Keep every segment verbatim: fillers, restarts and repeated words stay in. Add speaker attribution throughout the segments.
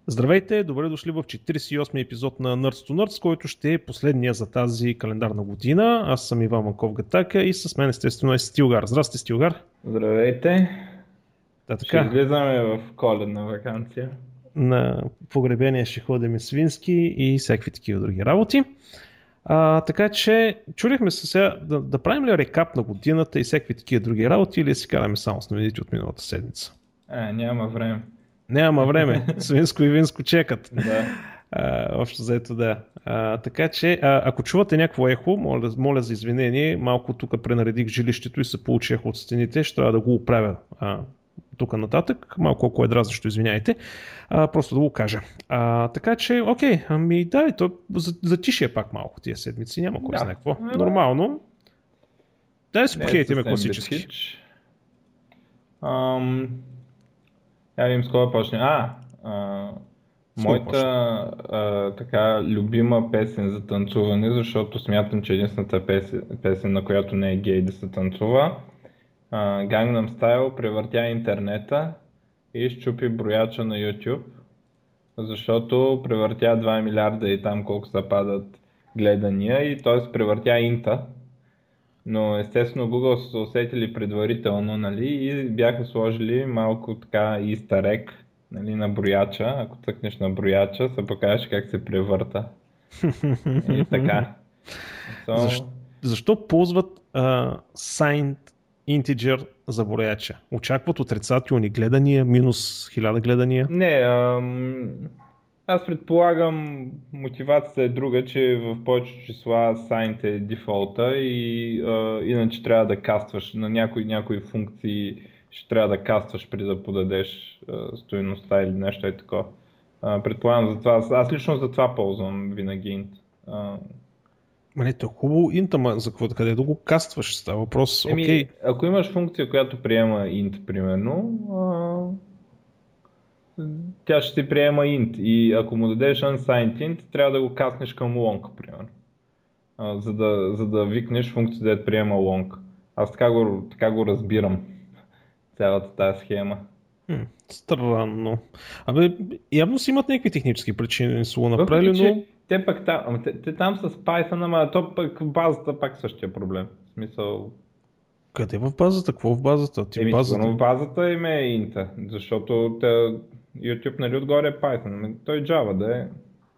Speaker 1: Здравейте, добре дошли в четиридесет и осми епизод на Nerds to Nerds, който ще е последния за тази календарна година. Аз съм Иван Манков Гатака и с мен естествено е Стилгар. Здрасти, Стилгар.
Speaker 2: Здравейте!
Speaker 1: Да,
Speaker 2: Ще
Speaker 1: така,
Speaker 2: излизаме в коледна вакансия.
Speaker 1: на погребение ще ходим и свински и всякакви такива други работи. А, така че, чудихме се сега да, да правим ли рекап на годината и всякакви такива други работи или да си караме само с новините от миналата седмица.
Speaker 2: А, няма време.
Speaker 1: Няма време, свинско и винско чекат.
Speaker 2: Да.
Speaker 1: А, общо заето да. А, така че, а, ако чувате някакво ехо, моля, моля за извинение, малко тук пренаредих жилището и се получи ехо от стените, ще трябва да го оправя а, тук нататък, малко ако е дразнещо, извиняйте, а, просто да го кажа. А, така че, окей, ами да, то за, затишие пак малко тия седмици, няма кой
Speaker 2: Да.
Speaker 1: знае какво.
Speaker 2: Ама,
Speaker 1: Нормално. Дай да си
Speaker 2: не е
Speaker 1: похейтиме
Speaker 2: съвсем
Speaker 1: класически.
Speaker 2: безхич. Ам, Я видим с кога почне. А, а
Speaker 1: С кого
Speaker 2: моята а, така любима песен за танцуване, защото смятам, че единствената песен, песен на която не е гей да се танцува, а, Gangnam Style превъртя интернета и щупи брояча на YouTube. Защото превъртя два милиарда и там колко са падат гледания и т.е. превъртя инта. Но естествено Google са се усетили предварително, нали, и бяха сложили малко така easter egg, нали, на брояча. Ако цъкнеш на брояча, се покажеш как се превърта. И така. So,
Speaker 1: Защо, защо ползват а, signed integer за брояча? Очакват отрицателни гледания, минус хиляда гледания.
Speaker 2: Не, ам, аз предполагам мотивацията е друга, че в повечето числа signed е дефолта и а, иначе трябва да кастваш на някои, някои функции, ще трябва да кастваш преди да подадеш а, стойността или нещо е такова. А, предполагам за това, аз, аз лично за това ползвам винаги int. А,
Speaker 1: Ма не, то е хубаво инт, ама за какво, къде да го кастваш? Става въпрос,
Speaker 2: еми,
Speaker 1: окей.
Speaker 2: ако имаш функция, която приема int, примерно, а, тя ще ти приема int и ако му дадеш unsigned int, трябва да го каснеш към long, примерно. А, за, да, за да викнеш функция да приема long. Аз така го, така го разбирам, цялата тази схема.
Speaker 1: Хм, странно. Абе, явно си имат някакви технически причини да не са го
Speaker 2: Въпреки,
Speaker 1: направили, но...
Speaker 2: че те пък там, ама те, те там с Python, ама то пък в базата пак същия проблем. В смисъл,
Speaker 1: Къде в базата? Какво в базата? Ти в
Speaker 2: еми
Speaker 1: базата...
Speaker 2: сигурно в базата им е int, защото те, YouTube нали отгоре е Python, ами той Java да е.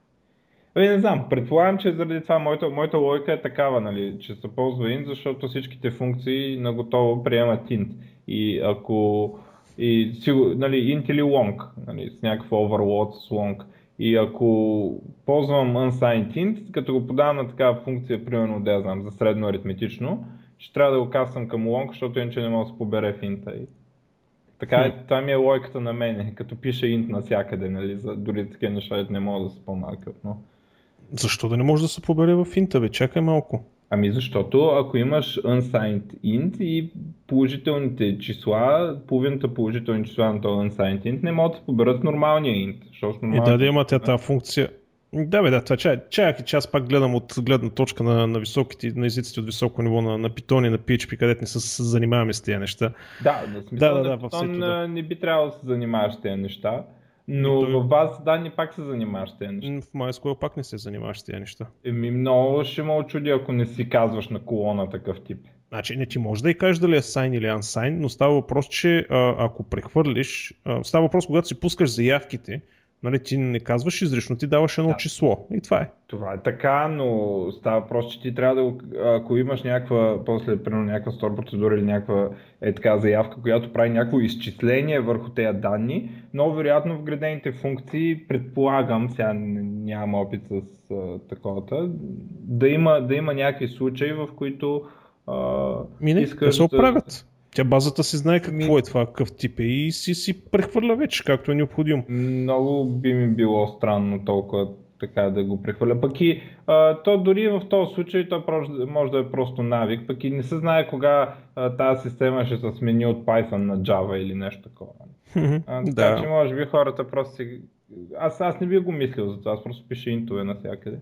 Speaker 2: Ами не знам, предполагам, че заради това моята, моята логика е такава, нали, че се ползва int, защото всичките функции на готово приемат int. И ако, и, сигур, нали, int или long, нали, с някакъв overload с long. И ако ползвам unsigned int, като го подавам на такава функция, примерно, да я знам, за средно аритметично, ще трябва да го касвам към long, защото иначе не мога да се побере в int. И така
Speaker 1: Хм.
Speaker 2: е, това ми е логиката на мене, като пише int навсякъде, нали, за дори такива неща не могат да са по-малки от много.
Speaker 1: Защо да не може да се побере в инта, бе? Чакай малко.
Speaker 2: Ами защото ако имаш unsigned int и положителните числа, половината положителни числа на този unsigned int не могат да се поберат в нормалния int. Защото в
Speaker 1: И да, да
Speaker 2: нормалния
Speaker 1: има тя
Speaker 2: int,
Speaker 1: тази функция. Да, бе, да, това чай, чакай, че аз пак гледам от гледна точка на, на високите, на езиците от високо ниво на, на Python и на P H P, където не се се занимаваме с тези неща.
Speaker 2: да, в
Speaker 1: Да,
Speaker 2: смисъл
Speaker 1: да,
Speaker 2: на
Speaker 1: да, във
Speaker 2: Python
Speaker 1: всето, да.
Speaker 2: а, не би трябвало да се занимаваш с тези неща,
Speaker 1: Ми
Speaker 2: но
Speaker 1: той,
Speaker 2: в базата данни пак се занимаваш с тези неща.
Speaker 1: м, в MySQL пак не се занимаваш с тези неща.
Speaker 2: Еми много ще ме очуди, ако не си казваш на колона такъв тип.
Speaker 1: Значи, не ти може да и кажеш дали е sign или unsign, но става въпрос, че а, ако прехвърлиш, а, става въпрос, когато си пускаш заявките, нали, ти не казваш изрично, ти даваш едно
Speaker 2: Да.
Speaker 1: число. И това е.
Speaker 2: Това е така, но става въпрос, че ти трябва да го, ако имаш някаква, после, примерно, някаква стор процедура или някаква е така заявка, която прави някакво изчисление върху тези данни, но вероятно вградените функции, предполагам, сега нямам опит с а, таковата, да има, да има някакви случаи, в които а,
Speaker 1: Ми не, те
Speaker 2: искаш
Speaker 1: се
Speaker 2: да...
Speaker 1: оправят. Тя базата си знае какво
Speaker 2: Ми,
Speaker 1: е това, какъв тип е и си си прехвърля вече, както е необходимо.
Speaker 2: много би ми било странно толкова така да го прехвърля. Пък и а, то дори в този случай то прож- може да е просто навик, пък и не се знае кога а, тази система ще се смени от Python на Java или нещо такова. А, така че
Speaker 1: Да.
Speaker 2: може би хората просто си... Аз, аз не би го мислил за това, аз просто пиша интове навсякъде.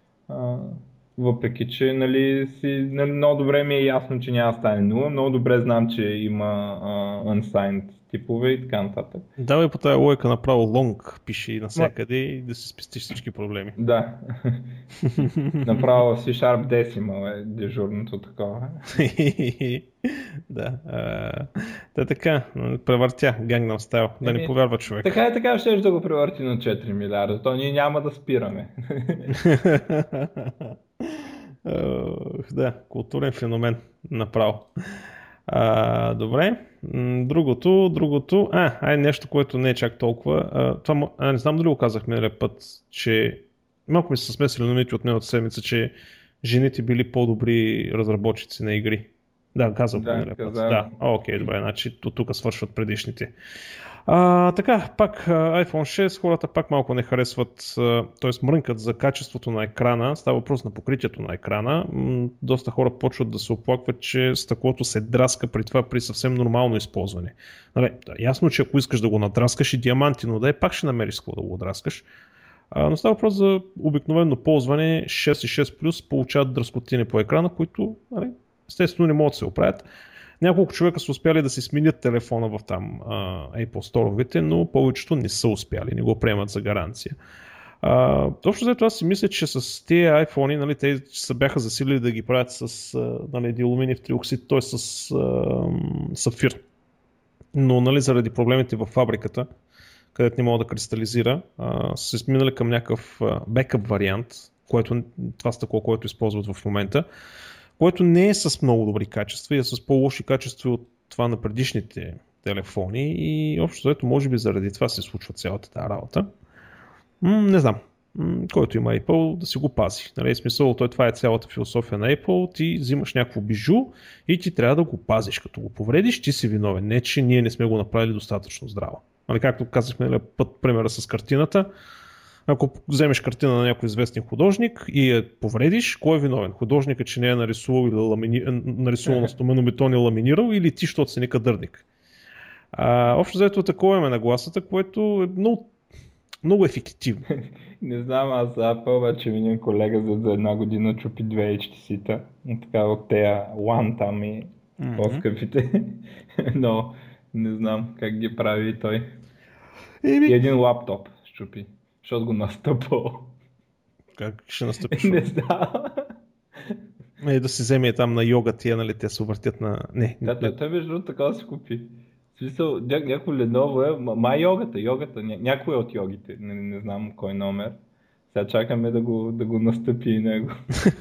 Speaker 2: А, въпреки, че нали, си, нали, много добре ми е ясно, че няма да стане нула, много добре знам, че има а, unsigned типове и така нататък.
Speaker 1: Давай по тази логика направо long пише и
Speaker 2: Ма,
Speaker 1: навсякъде и да си спестиш всички проблеми.
Speaker 2: да, направо C-Sharp Decimal е дежурното такова.
Speaker 1: Да. а, Та така, м, превъртя Gangnam Style, да не
Speaker 2: Еми,
Speaker 1: повярва човек.
Speaker 2: така и така ще да го превърти на четири милиарда, то ние няма да спираме.
Speaker 1: Ох, да, културен феномен направо. А, добре, М, другото, другото, а, ай нещо, което не е чак толкова. А, това, мо- а, не знам дали го казах миналия път, че малко ми се смесили новините от миналата седмица, че жените били по-добри разработчици на игри. Да, казах го
Speaker 2: Да,
Speaker 1: миналия път.
Speaker 2: каза.
Speaker 1: Да, окей, добре, значи от тук свършват предишните. А, така, пак а, iPhone шест, хората пак малко не харесват, т.е. мрънкат за качеството на екрана, става въпрос на покритието на екрана. М, доста хора почват да се оплакват, че стъклото се драска при това при съвсем нормално използване. Нали, да, ясно, че ако искаш да го надраскаш и диаманти, но да е, пак ще намериш с какво да го драскаш. А, но става въпрос за обикновено ползване, шест и шест плюс получават дръскотини по екрана, които нали, естествено не могат да се оправят. Няколко човека са успяли да си сменят телефона в там а, Apple Store-овете, но повечето не са успяли, не го приемат за гаранция. А, точно за това аз си мисля, че с тези iPhone, нали, те се бяха засилили да ги правят с а, нали, диалуминиев триоксид, т.е. с а, сапфир. Но нали, заради проблемите в фабриката, където не мога да кристализира, а, са сменили към някакъв бекъп вариант, което, това стъкло, което използват в момента, което не е с много добри качества и е с по-лоши качества от това на предишните телефони и общо заето може би заради това се случва цялата тази работа. М, не знам. М, който има Apple да си го пази. Нали, смисъл, той, това е цялата философия на Apple. Ти взимаш някакво бижу и ти трябва да го пазиш. Като го повредиш, ти си виновен. Не, че ние не сме го направили достатъчно здраво. Нали, както казахме път примера с картината, ако вземеш картина на някой известен художник и я повредиш, кой е виновен? Художникът, че не е нарисувал или ламини... нарисувал на стоманобетон и ламинирал, или ти, защото си некадърник? А, общо заето такова е нагласата, което е много, много ефективно.
Speaker 2: Не знам, аз за Apple, обаче един колега за, за една година чупи две Ейч Ти Си-та. Така от тея One там и
Speaker 1: Mm-hmm.
Speaker 2: по-скъпите. Но не знам как ги прави той.
Speaker 1: Еми,
Speaker 2: И един лаптоп щупи, защото го настъпал.
Speaker 1: как ще настъпиш?
Speaker 2: Не знам.
Speaker 1: Е, да си вземе там на йога тия, нали, те се въртят на... Не,
Speaker 2: Да, той, той между другото така си купи. В смисъл, ня, някой Lenovo е, ма, ма йогата, йогата, ня, някой от йогите, не, не знам кой номер. Сега чакаме да го, да го настъпи и него.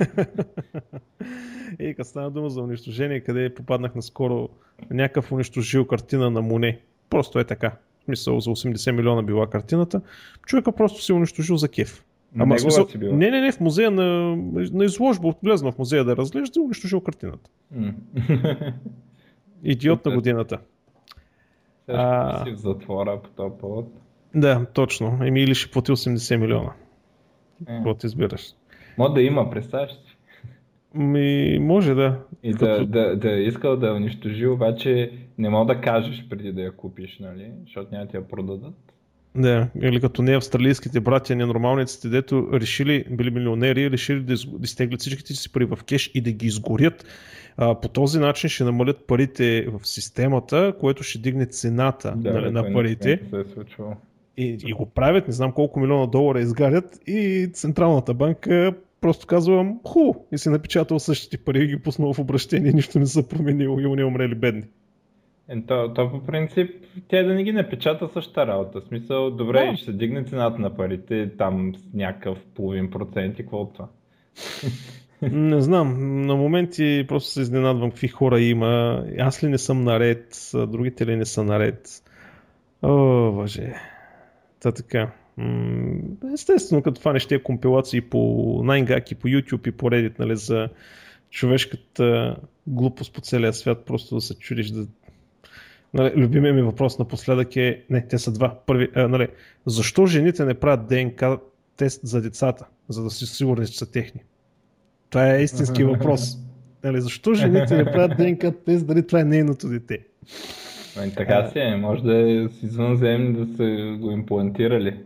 Speaker 1: Е, като стана дума за унищожение, къде попаднах наскоро някакъв унищожил картина на Моне. Просто е така. В смисъл, за осемдесет милиона била картината. Човека просто си унищожил за кеф.
Speaker 2: Ама
Speaker 1: в смисъл,
Speaker 2: си била.
Speaker 1: не, не, не, в музея на, на изложба, влезнал в музея да разглежда и унищожил картината.
Speaker 2: М.
Speaker 1: Идиот на годината.
Speaker 2: Сега ще си в затвора по този повод.
Speaker 1: Да, точно. Еми или ще плати осемдесет милиона.
Speaker 2: Е.
Speaker 1: Какво ти избираш?
Speaker 2: Може да има, представяш си.
Speaker 1: Ми, може да.
Speaker 2: И
Speaker 1: Като...
Speaker 2: да, да, да е искал да я унищожи, обаче не мога да кажеш преди да я купиш, нали? Защото няма да ти я продадат.
Speaker 1: Да, или като не австралийските братя, ненормалниците, дето решили, били милионери, решили да, из... да изтеглят всичките си пари в кеш и да ги изгорят. А, по този начин ще намалят парите в системата, което ще дигне цената
Speaker 2: Да,
Speaker 1: нали, на
Speaker 2: това
Speaker 1: парите.
Speaker 2: не се е случвало.
Speaker 1: И, и го правят, не знам колко милиона долара изгарят и Централната банка просто казвам ху и си напечатал същите пари и ги пуснал в обращение, нищо не са променило и не умрели бедни.
Speaker 2: Е, то, то по принцип, тя да не ги напечата същата работа. В смисъл, добре,
Speaker 1: Да.
Speaker 2: ще се дигне цената на парите, там с някакъв половин процент и какво от това.
Speaker 1: Не знам, на моменти просто се изненадвам какви хора има. Аз ли не съм наред, а другите ли не са наред. О, боже. Та така. М, Естествено, като фанеш тия компилации по найн гак и по YouTube и по Reddit, нали, за човешката глупост по целия свят, просто да се чудиш да... Нали, любимият ми въпрос напоследък е, не, те са два. Първи, а, нали, защо жените не правят ДНК тест за децата, за да си сигурни, че са техни? Това е истински въпрос. Нали, защо жените не правят ДНК тест, дали това е нейното дете?
Speaker 2: Ами, така си е, може да е с извънземни да са го имплантирали.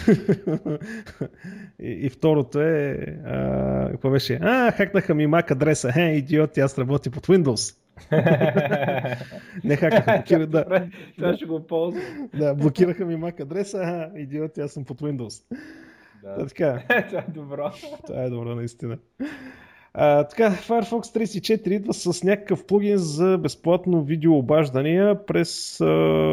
Speaker 1: и, и второто е, а, какво беше? А, хакнаха ми Mac адреса. Хе, идиоти, аз работя под Windows. Не хакаха, блокира, да.
Speaker 2: Добре, това
Speaker 1: Да,
Speaker 2: ще го ползвам.
Speaker 1: да, блокираха ми Mac адреса, а, идиот, аз съм под Windows. Та,
Speaker 2: Да,
Speaker 1: така,
Speaker 2: това е добро.
Speaker 1: това е добро наистина. А, така, Firefox трийсет и четири идва с някакъв плагин за безплатно видеообаждания през а,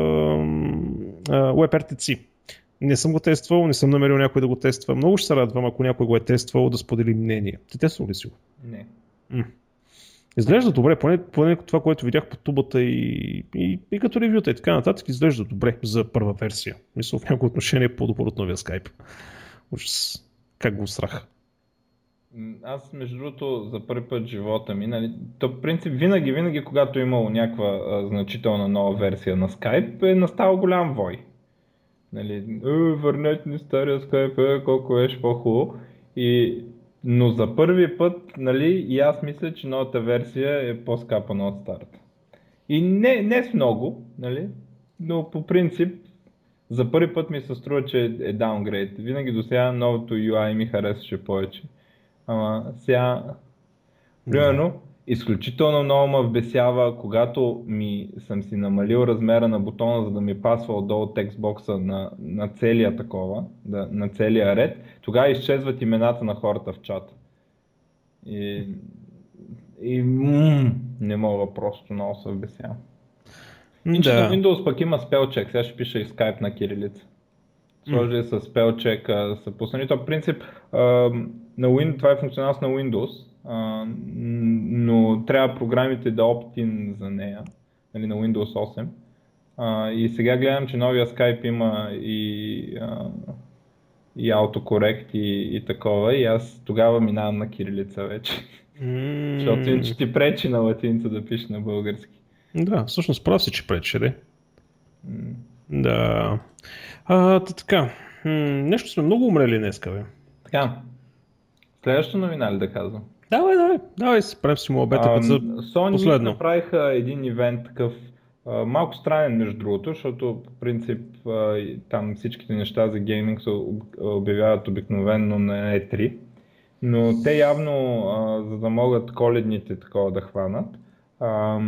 Speaker 1: а, WebRTC. Не съм го тествал, не съм намерил някой да го тества. Много ще се радвам, ако някой го е тествал, да сподели мнение. Ти тествал ли си го?
Speaker 2: Не.
Speaker 1: М. Изглежда добре, поне, поне това, което видях по тубата и, и, и като ревюта и така нататък, изглежда добре за първа версия. Мисля, в някои отношение е по-добър от новия Skype. Ужас. Как го страх.
Speaker 2: Аз, между другото, за първи път в живота ми, нали, то в принцип винаги, винаги, когато е имало някаква а, значителна нова версия на Skype, е настал голям вой. Нали, е, върнете ни стария Skype, е, колко беше по-хубаво. И, но за първи път, нали, и аз мисля, че новата версия е по-скапана от старата. И не, не с много, нали, но по принцип, за първи път ми се струва, че е даунгрейд. Винаги до сега новото ю ай ми харесваше повече. Ама сега, примерно, изключително много ме вбесява, когато ми съм си намалил размера на бутона, за да ми пасва отдолу текстбокса на, на целия такова, да, на целия ред, тогава изчезват имената на хората в чата. И, и м- не мога, просто много се вбесява. Иначе
Speaker 1: Да.
Speaker 2: на Windows пък има спелчек, сега ще пиша и Skype на кирилица. Сложи с спелчек, са пуснали. То принцип а, на Windows, това е функционалност на Windows, а, но трябва програмите да opt-in за нея, нали, на Windows осем. А, и сега гледам, че новия Skype има и, а, и autocorrect и, и такова, и аз тогава минавам на кирилица вече.
Speaker 1: Mm.
Speaker 2: Защото иначе ти пречи на латиница да пишеш на български.
Speaker 1: Да, всъщност прав си, че пречи, де.
Speaker 2: Mm.
Speaker 1: Да. А, така. М- нещо сме много умрели днеска, бе.
Speaker 2: Така, следващата новина ли да казвам?
Speaker 1: Давай, давай, давай си, правим си му обета за
Speaker 2: Sony
Speaker 1: последно.
Speaker 2: направиха един ивент такъв, а, малко странен между другото, защото по принцип а, там всичките неща за гейминг се обявяват обикновено на и три, но те явно, а, за да могат коледните такова да хванат, а,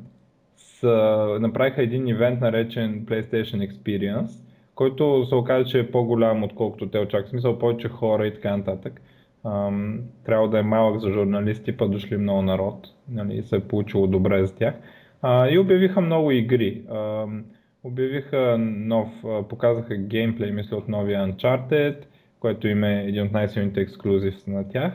Speaker 2: са, направиха един ивент наречен PlayStation Experience, който се оказа, че е по-голям отколкото те очакват. В смисъл повече хора и така нататък. Um, трябва да е малък за журналисти, па дошли много народ, нали, се е получило добре за тях. Uh, и обявиха много игри. Uh, обявиха нов, uh, показаха геймплей, мисля, от новия Uncharted, който има един от най-силните ексклюзивс на тях.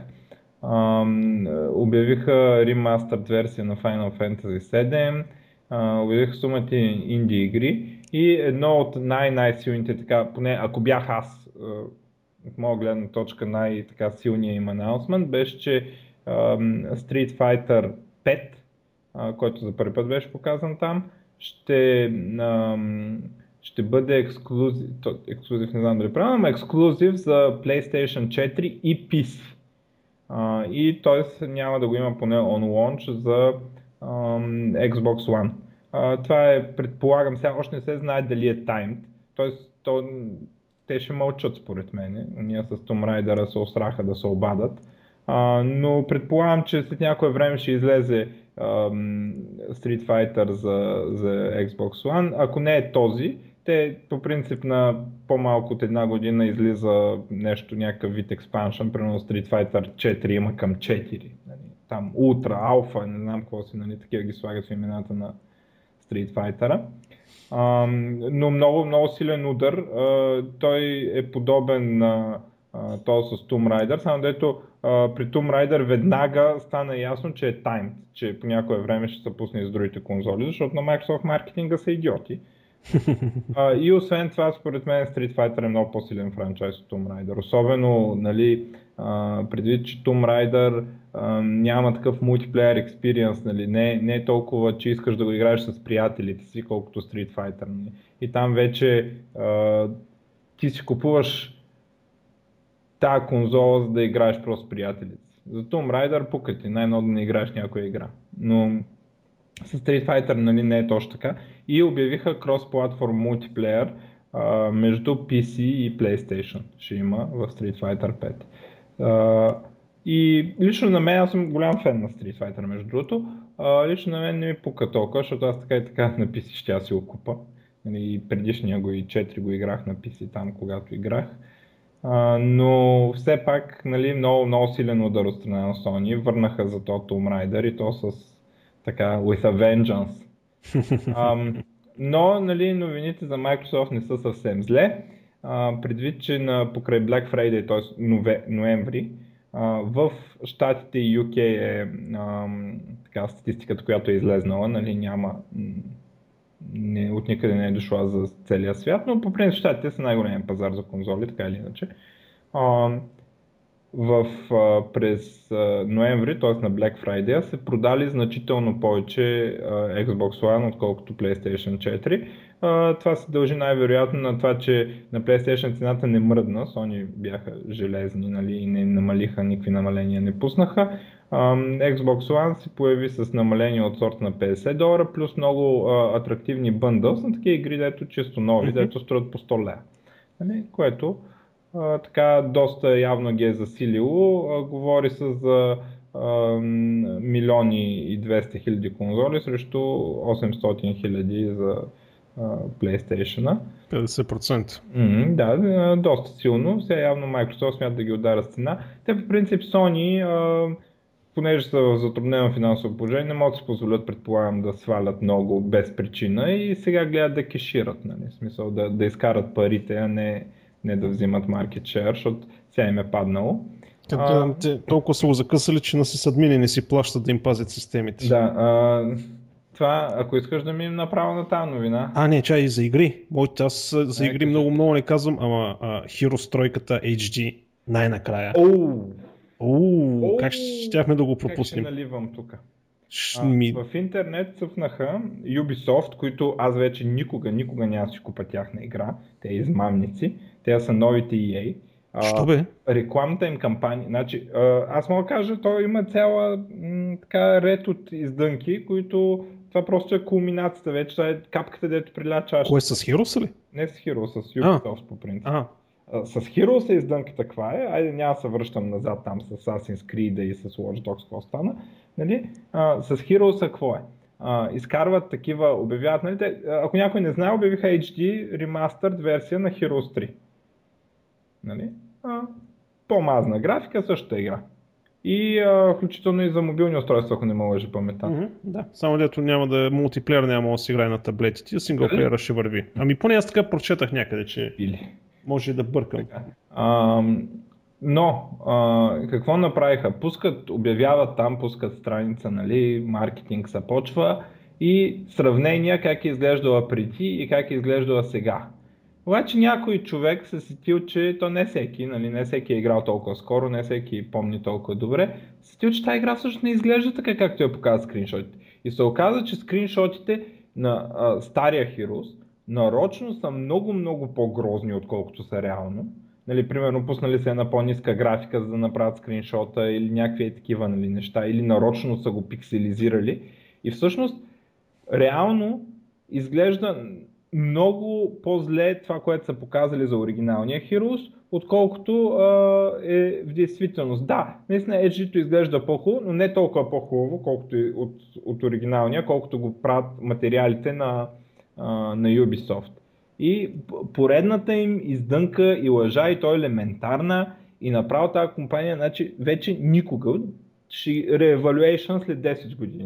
Speaker 2: Uh, обявиха remastered версия на Final Fantasy седем, uh, обявиха сумати инди игри и едно от най-най-силните, така, поне ако бях аз, uh, от моя гледна точка най-силният им анонсмент беше, че um, Street Fighter пет, uh, който за първи път беше показан там, ще, um, ще бъде ексклюзив, ексклюзив не знам дали правилно, но ексклюзив за PlayStation четири и пи си. Uh, и т.е. няма да го има поне on launch за um, Xbox One. Uh, това е, предполагам, сега още не се знае дали е timed, т.е. то те ще мълчат според мен. Ние с Tomb Raider се осраха да се обадат. А, но предполагам, че след някое време ще излезе ам, Street Fighter за, за Xbox One. Ако не е този, те по принцип на по-малко от една година излиза нещо, някакъв вид експаншън. Примерно Street Fighter четири има към четири. Там Ultra, Alpha, не знам какво си, нали, такива ги слагат в имената на Street Fighter. Uh, но много, много силен удар. Uh, той е подобен на uh, този с Tomb Raider, само дето uh, при Tomb Raider веднага стана ясно, че е timed, че по някое време ще се пусне и с другите конзоли, защото на Microsoft маркетинга са идиоти. Uh, и освен това, според мен Street Fighter е много по-силен франчайз от Tomb Raider. Особено, нали, uh, предвид, че Tomb Raider uh, няма такъв мултиплеер експириенс, нали, не, не е толкова, че искаш да го играеш с приятелите си, колкото Street Fighter. Нали. И там вече uh, ти си купуваш тази конзола, за да играеш просто с приятелите. За Tomb Raider пука ти, най-много да не играеш някоя игра. Но с Street Fighter, нали, не е точно така. И обявиха крос-платформ мултиплеер а, между пи си и PlayStation. Ще има в Street Fighter пет. А, и лично на мен, аз съм голям фен на Street Fighter, между другото. а, лично на мен не ми пука толкова, защото аз така и така на пи си ще си го купа. Нали, и предишния го и четири го играх на пи си там, когато играх. А, но все пак, нали, много, много силен удар от страна на Sony. Върнаха за то Tomb Raider и то с така, with a vengeance. Ам, но, нали, новините за Microsoft не са съвсем зле. А, предвид, че на, покрай Black Friday, т.е. Нове, ноември, а, в Щатите и ю кей е ам, така, статистиката, която е излезнала, нали, няма, не, от никъде не е дошла за целия свят, но по принцип Щатите са най-големият пазар за конзоли, така или иначе. А, в, а, през а, ноември, т.е. на Black Friday, се продали значително повече а, Xbox One, отколкото PlayStation четири. А, това се дължи най-вероятно на това, че на PlayStation цената не мръдна, Sony бяха железни, нали, и не намалиха, никакви намаления не пуснаха. А, Xbox One се появи с намаление от сорта на петдесет долара, плюс много а, атрактивни бъндълс на такива игри, дето чисто нови, mm-hmm. дето струват по сто лева. Нали, което Uh, така доста явно ги е засилило. Uh, говори се за uh, милиони и двеста хиляди конзоли срещу осемстотин хиляди за uh, PlayStation.
Speaker 1: петдесет процента.
Speaker 2: Mm, да, uh, доста силно. Сега явно Microsoft смята да ги удара с цена. Те по принцип Sony, uh, понеже са в затруднено финансово положение, не могат да се позволят, предполагам, да свалят много без причина и сега гледат да кешират, нали? В смисъл да, да изкарат парите, а не не да взимат market share, защото сега им е паднало.
Speaker 1: А, те толкова са го закъсали, че на сисадмини не си плащат да им пазят системите.
Speaker 2: Да, а, това, ако искаш да минем направо на тази новина.
Speaker 1: А, не, чай, и за игри. Моите, аз за игри много, много не казвам, ама а, Heroes тройката Ейч Ди най-накрая.
Speaker 2: Оу!
Speaker 1: Оу, как щяхме да го пропуснем?
Speaker 2: Как ще наливам тук?
Speaker 1: Ми...
Speaker 2: В интернет цъфнаха Ubisoft, които аз вече никога, никога няма да си купа тяхна игра. Те измамници. Те са новите и ей.
Speaker 1: Що бе?
Speaker 2: Рекламата им кампания. Значи, аз мога да кажа, той има цяла м, така ред от издънки, които това просто е кулминацията вече. Това е капката, дето приля чашата.
Speaker 1: Кое с Heroes ли?
Speaker 2: Не с Heroes, с Ubisoft а. по принцип.
Speaker 1: А.
Speaker 2: С Heroes е издънката каква е. Айде няма се връщам назад там с Assassin's Creed и с Watch Dogs, какво стана. Нали? А, с Heroes какво е? А, изкарват такива, обявяват, нали? Те, ако някой не знае, обявиха Ейч Ди Remastered версия на Heroes три. Нали? А, по-мазна графика, същата игра. И а, включително и за мобилни устройства, ако не ме лъжи паметта.
Speaker 1: Mm-hmm, да, само дето няма да мултиплеер, няма да се играе на таблетите, а синглплеера ще върви. Ами поне аз така прочетах някъде, че Или. може да бъркам.
Speaker 2: А, но, а, какво направиха? Пускат, обявяват там, пускат страница, нали, маркетинг се почва и сравнения как е изглеждала преди и как е изглеждала сега. Обаче някой човек се сетил, че то не всеки, нали, не всеки е играл толкова скоро, не всеки помни толкова добре, се сетил, че тази игра всъщност не изглежда така, както я показват скриншотите. И се оказа, че скриншотите на а, стария Heroes нарочно са много-много по-грозни, отколкото са реално. Нали, примерно пуснали се една по-ниска графика, за да направят скриншота или някакви такива, нали, неща, или нарочно са го пикселизирали. И всъщност реално изглежда много по-зле това, което са показали за оригиналния Heroes, отколкото а, е в действителност. Да, наистина Ейч Ди-то изглежда по-хубаво, но не толкова по-хубаво, колкото и от, от оригиналния, колкото го правят материалите на, а, на Ubisoft. И поредната им издънка и лъжа, и то е елементарна, и направо тази компания, значи вече никога ще re-evaluation след десет години.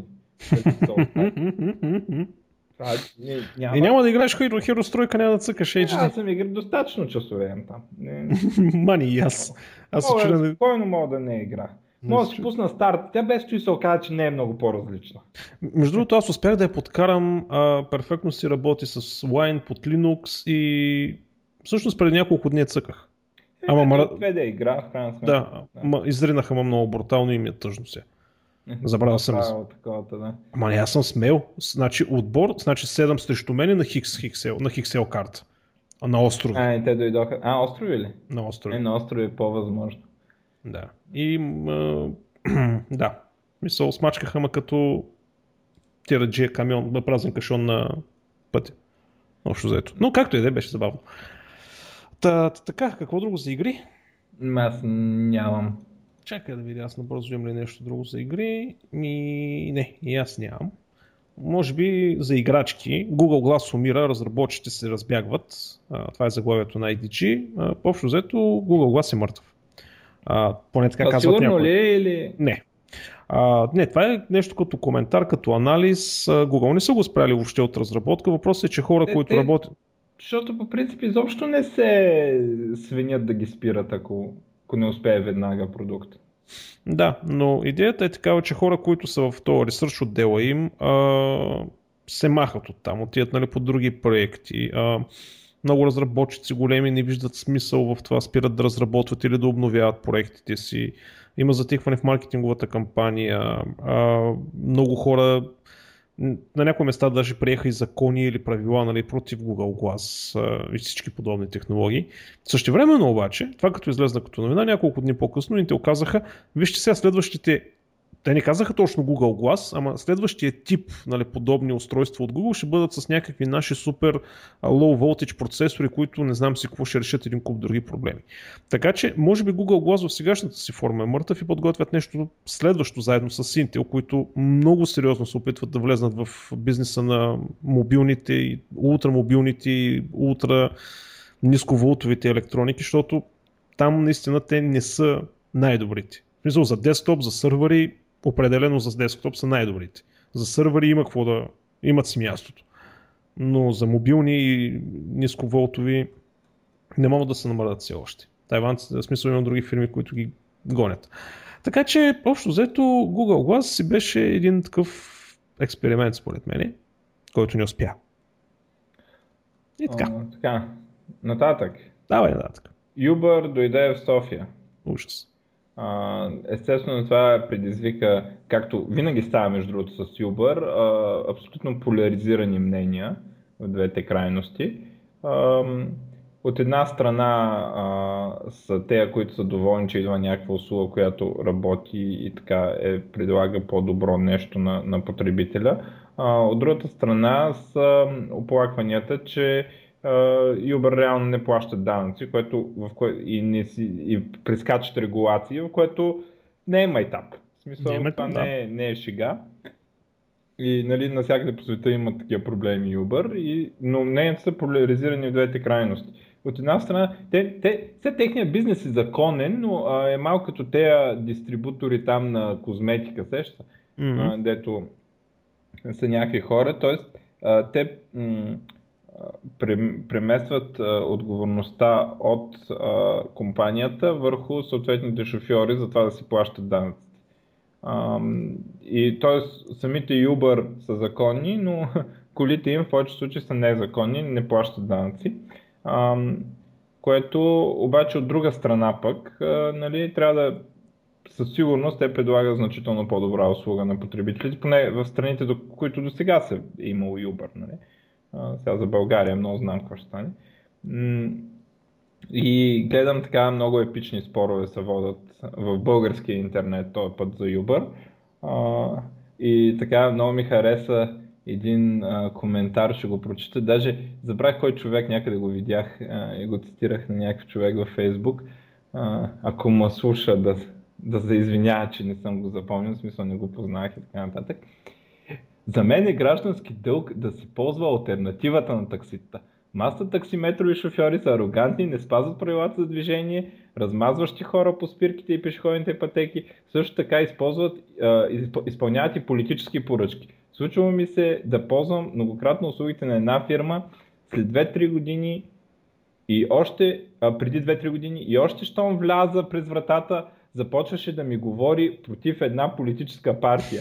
Speaker 1: Това, не, няма... И няма да играеш Heroes тройка, няма да цъкаш Ейч Ди.
Speaker 2: Аз съм играл достатъчно часове там.
Speaker 1: Мани и аз. Аз
Speaker 2: мога, чудя... Спокойно мога да не игра. Мога да си пусна старт, тя без това се оказа, че не е много по-различна.
Speaker 1: Между другото, аз успях да я подкарам, а, перфектно си работи с Wine под Linux и всъщност преди няколко дни цъках.
Speaker 2: Е, Ама мара... две да игра, в крайна сметка.
Speaker 1: Да, да. Изринаха ме много брутално и ми е тъжно се. Забравя съм.
Speaker 2: Таковата, да.
Speaker 1: Ама не, аз съм смел. Значи отбор, значи седем срещу мене на Хикс, Хиксел, на Хиксел карта. На острови.
Speaker 2: А, и те дойдоха. А, острови ли?
Speaker 1: На острови.
Speaker 2: Е, на острови е по-възможно.
Speaker 1: Да. И а, да. Мисъл, смачкаха ме като тираджия камион, празен кашон на пътя. Общо заето. Но както и да е, беше забавно. Та, така, какво друго за игри?
Speaker 2: Аз нямам.
Speaker 1: чакай да видя, аз набързо имам ли нещо друго за игри. Ми, не, и аз нямам. Може би за играчки. Google Glass умира, разработчиците се разбягват. А, това е заглавието на ай ди джи. А, общо взето Google Glass е мъртъв. А, поне така
Speaker 2: А
Speaker 1: казват
Speaker 2: сигурно
Speaker 1: някои.
Speaker 2: ли е или...
Speaker 1: Не. А, не, това е нещо като коментар, като анализ. А, Google не са го спряли въобще от разработка. Въпросът е, че хора,
Speaker 2: Те,
Speaker 1: които
Speaker 2: те,
Speaker 1: работят...
Speaker 2: защото по принцип изобщо не се свинят да ги спират, ако, ако не успее веднага продукт.
Speaker 1: Да, но идеята е такава, че хора, които са в този ресърч отдела им, а, се махат от там, отиват, нали, по други проекти. А, много разработчици големи не виждат смисъл в това, спират да разработват или да обновяват проектите си. Има затихване в маркетинговата кампания. А, много хора на някои места даже приеха и закони или правила, нали, против Google Glass а, и всички подобни технологии. Същевременно обаче, това като излезна като новина, няколко дни по-късно Intel казаха, вижте сега следващите, те не казаха точно Google Glass, ама следващия тип, нали, подобни устройства от Google ще бъдат с някакви наши супер low voltage процесори, които не знам си какво ще решат един куп други проблеми. Така че, може би Google Glass в сегашната си форма е мъртъв и подготвят нещо следващо заедно с Intel, които много сериозно се опитват да влезнат в бизнеса на мобилните, ултрамобилните и ултра нисковолтовите електроники, защото там наистина те не са най-добрите. В смисъл, за десктоп, за сървъри, определено за десктоп са най-добрите. За сървъри има какво да имат си мястото. Но за мобилни и нисковолтови не могат да се намалят все още. Тайван, в смисъл, имам други фирми, които ги гонят. Така че, общо взето, Google Glass си беше един такъв експеримент, според мен, който не успя. И така.
Speaker 2: А, така. Нататък.
Speaker 1: Давай нататък.
Speaker 2: Uber дойде в София.
Speaker 1: Ужас.
Speaker 2: А, естествено това предизвика, както винаги става между другото с Uber, а, абсолютно поляризирани мнения в двете крайности. А, от една страна а, са те, които са доволни, че идва някаква услуга, която работи и така е, предлага по-добро нещо на, на потребителя. А, от другата страна са оплакванията, че Uber реално не плащат данъци, което, в кое, и, не си, и прескачат регулации, в което не е майтап. В смисъл,
Speaker 1: Не е
Speaker 2: това
Speaker 1: майтап,
Speaker 2: не, е, не е шега. И нали, навсякъде по света имат такива проблеми Uber, и, но мненията са поляризирани в двете крайности. От една страна, те, те, все техният бизнес е законен, но а, е малко като тези дистрибутори там на козметика, сеща, mm-hmm. а, дето са някакви хора, т.е. те м- преместват а, отговорността от а, компанията върху съответните шофьори за това да си плащат данъците. А, и т.е. самите Uber са законни, но колите им в повечето случаи са незаконни, не плащат данъци. А, което обаче от друга страна пък, а, нали, трябва да със сигурност те предлагат значително по-добра услуга на потребителите, поне в страните, до които до сега са имало Uber. Нали. Uh, сега за България много знам какво ще стане. Mm, и гледам така много епични спорове се водят в българския интернет, този път за Uber. Uh, и така много ми хареса един uh, коментар, ще го прочета. Даже забрах кой човек, някъде го видях uh, и го цитирах на някакъв човек във Facebook. Uh, ако ме слуша да, да се извинява, че не съм го запомнил, в смисъл не го познах и така нататък. За мен е граждански дълг да се ползва алтернативата на такситата. Маста таксиметрови шофьори са арогантни, не спазват правилата за движение, размазващи хора по спирките и пешеходните пътеки, също така използват, изпълняват и политически поръчки. Случва ми се да ползвам многократно услугите на една фирма след две-три години и още, а, преди две-три години и още щом вляза през вратата, започваше да ми говори против една политическа партия.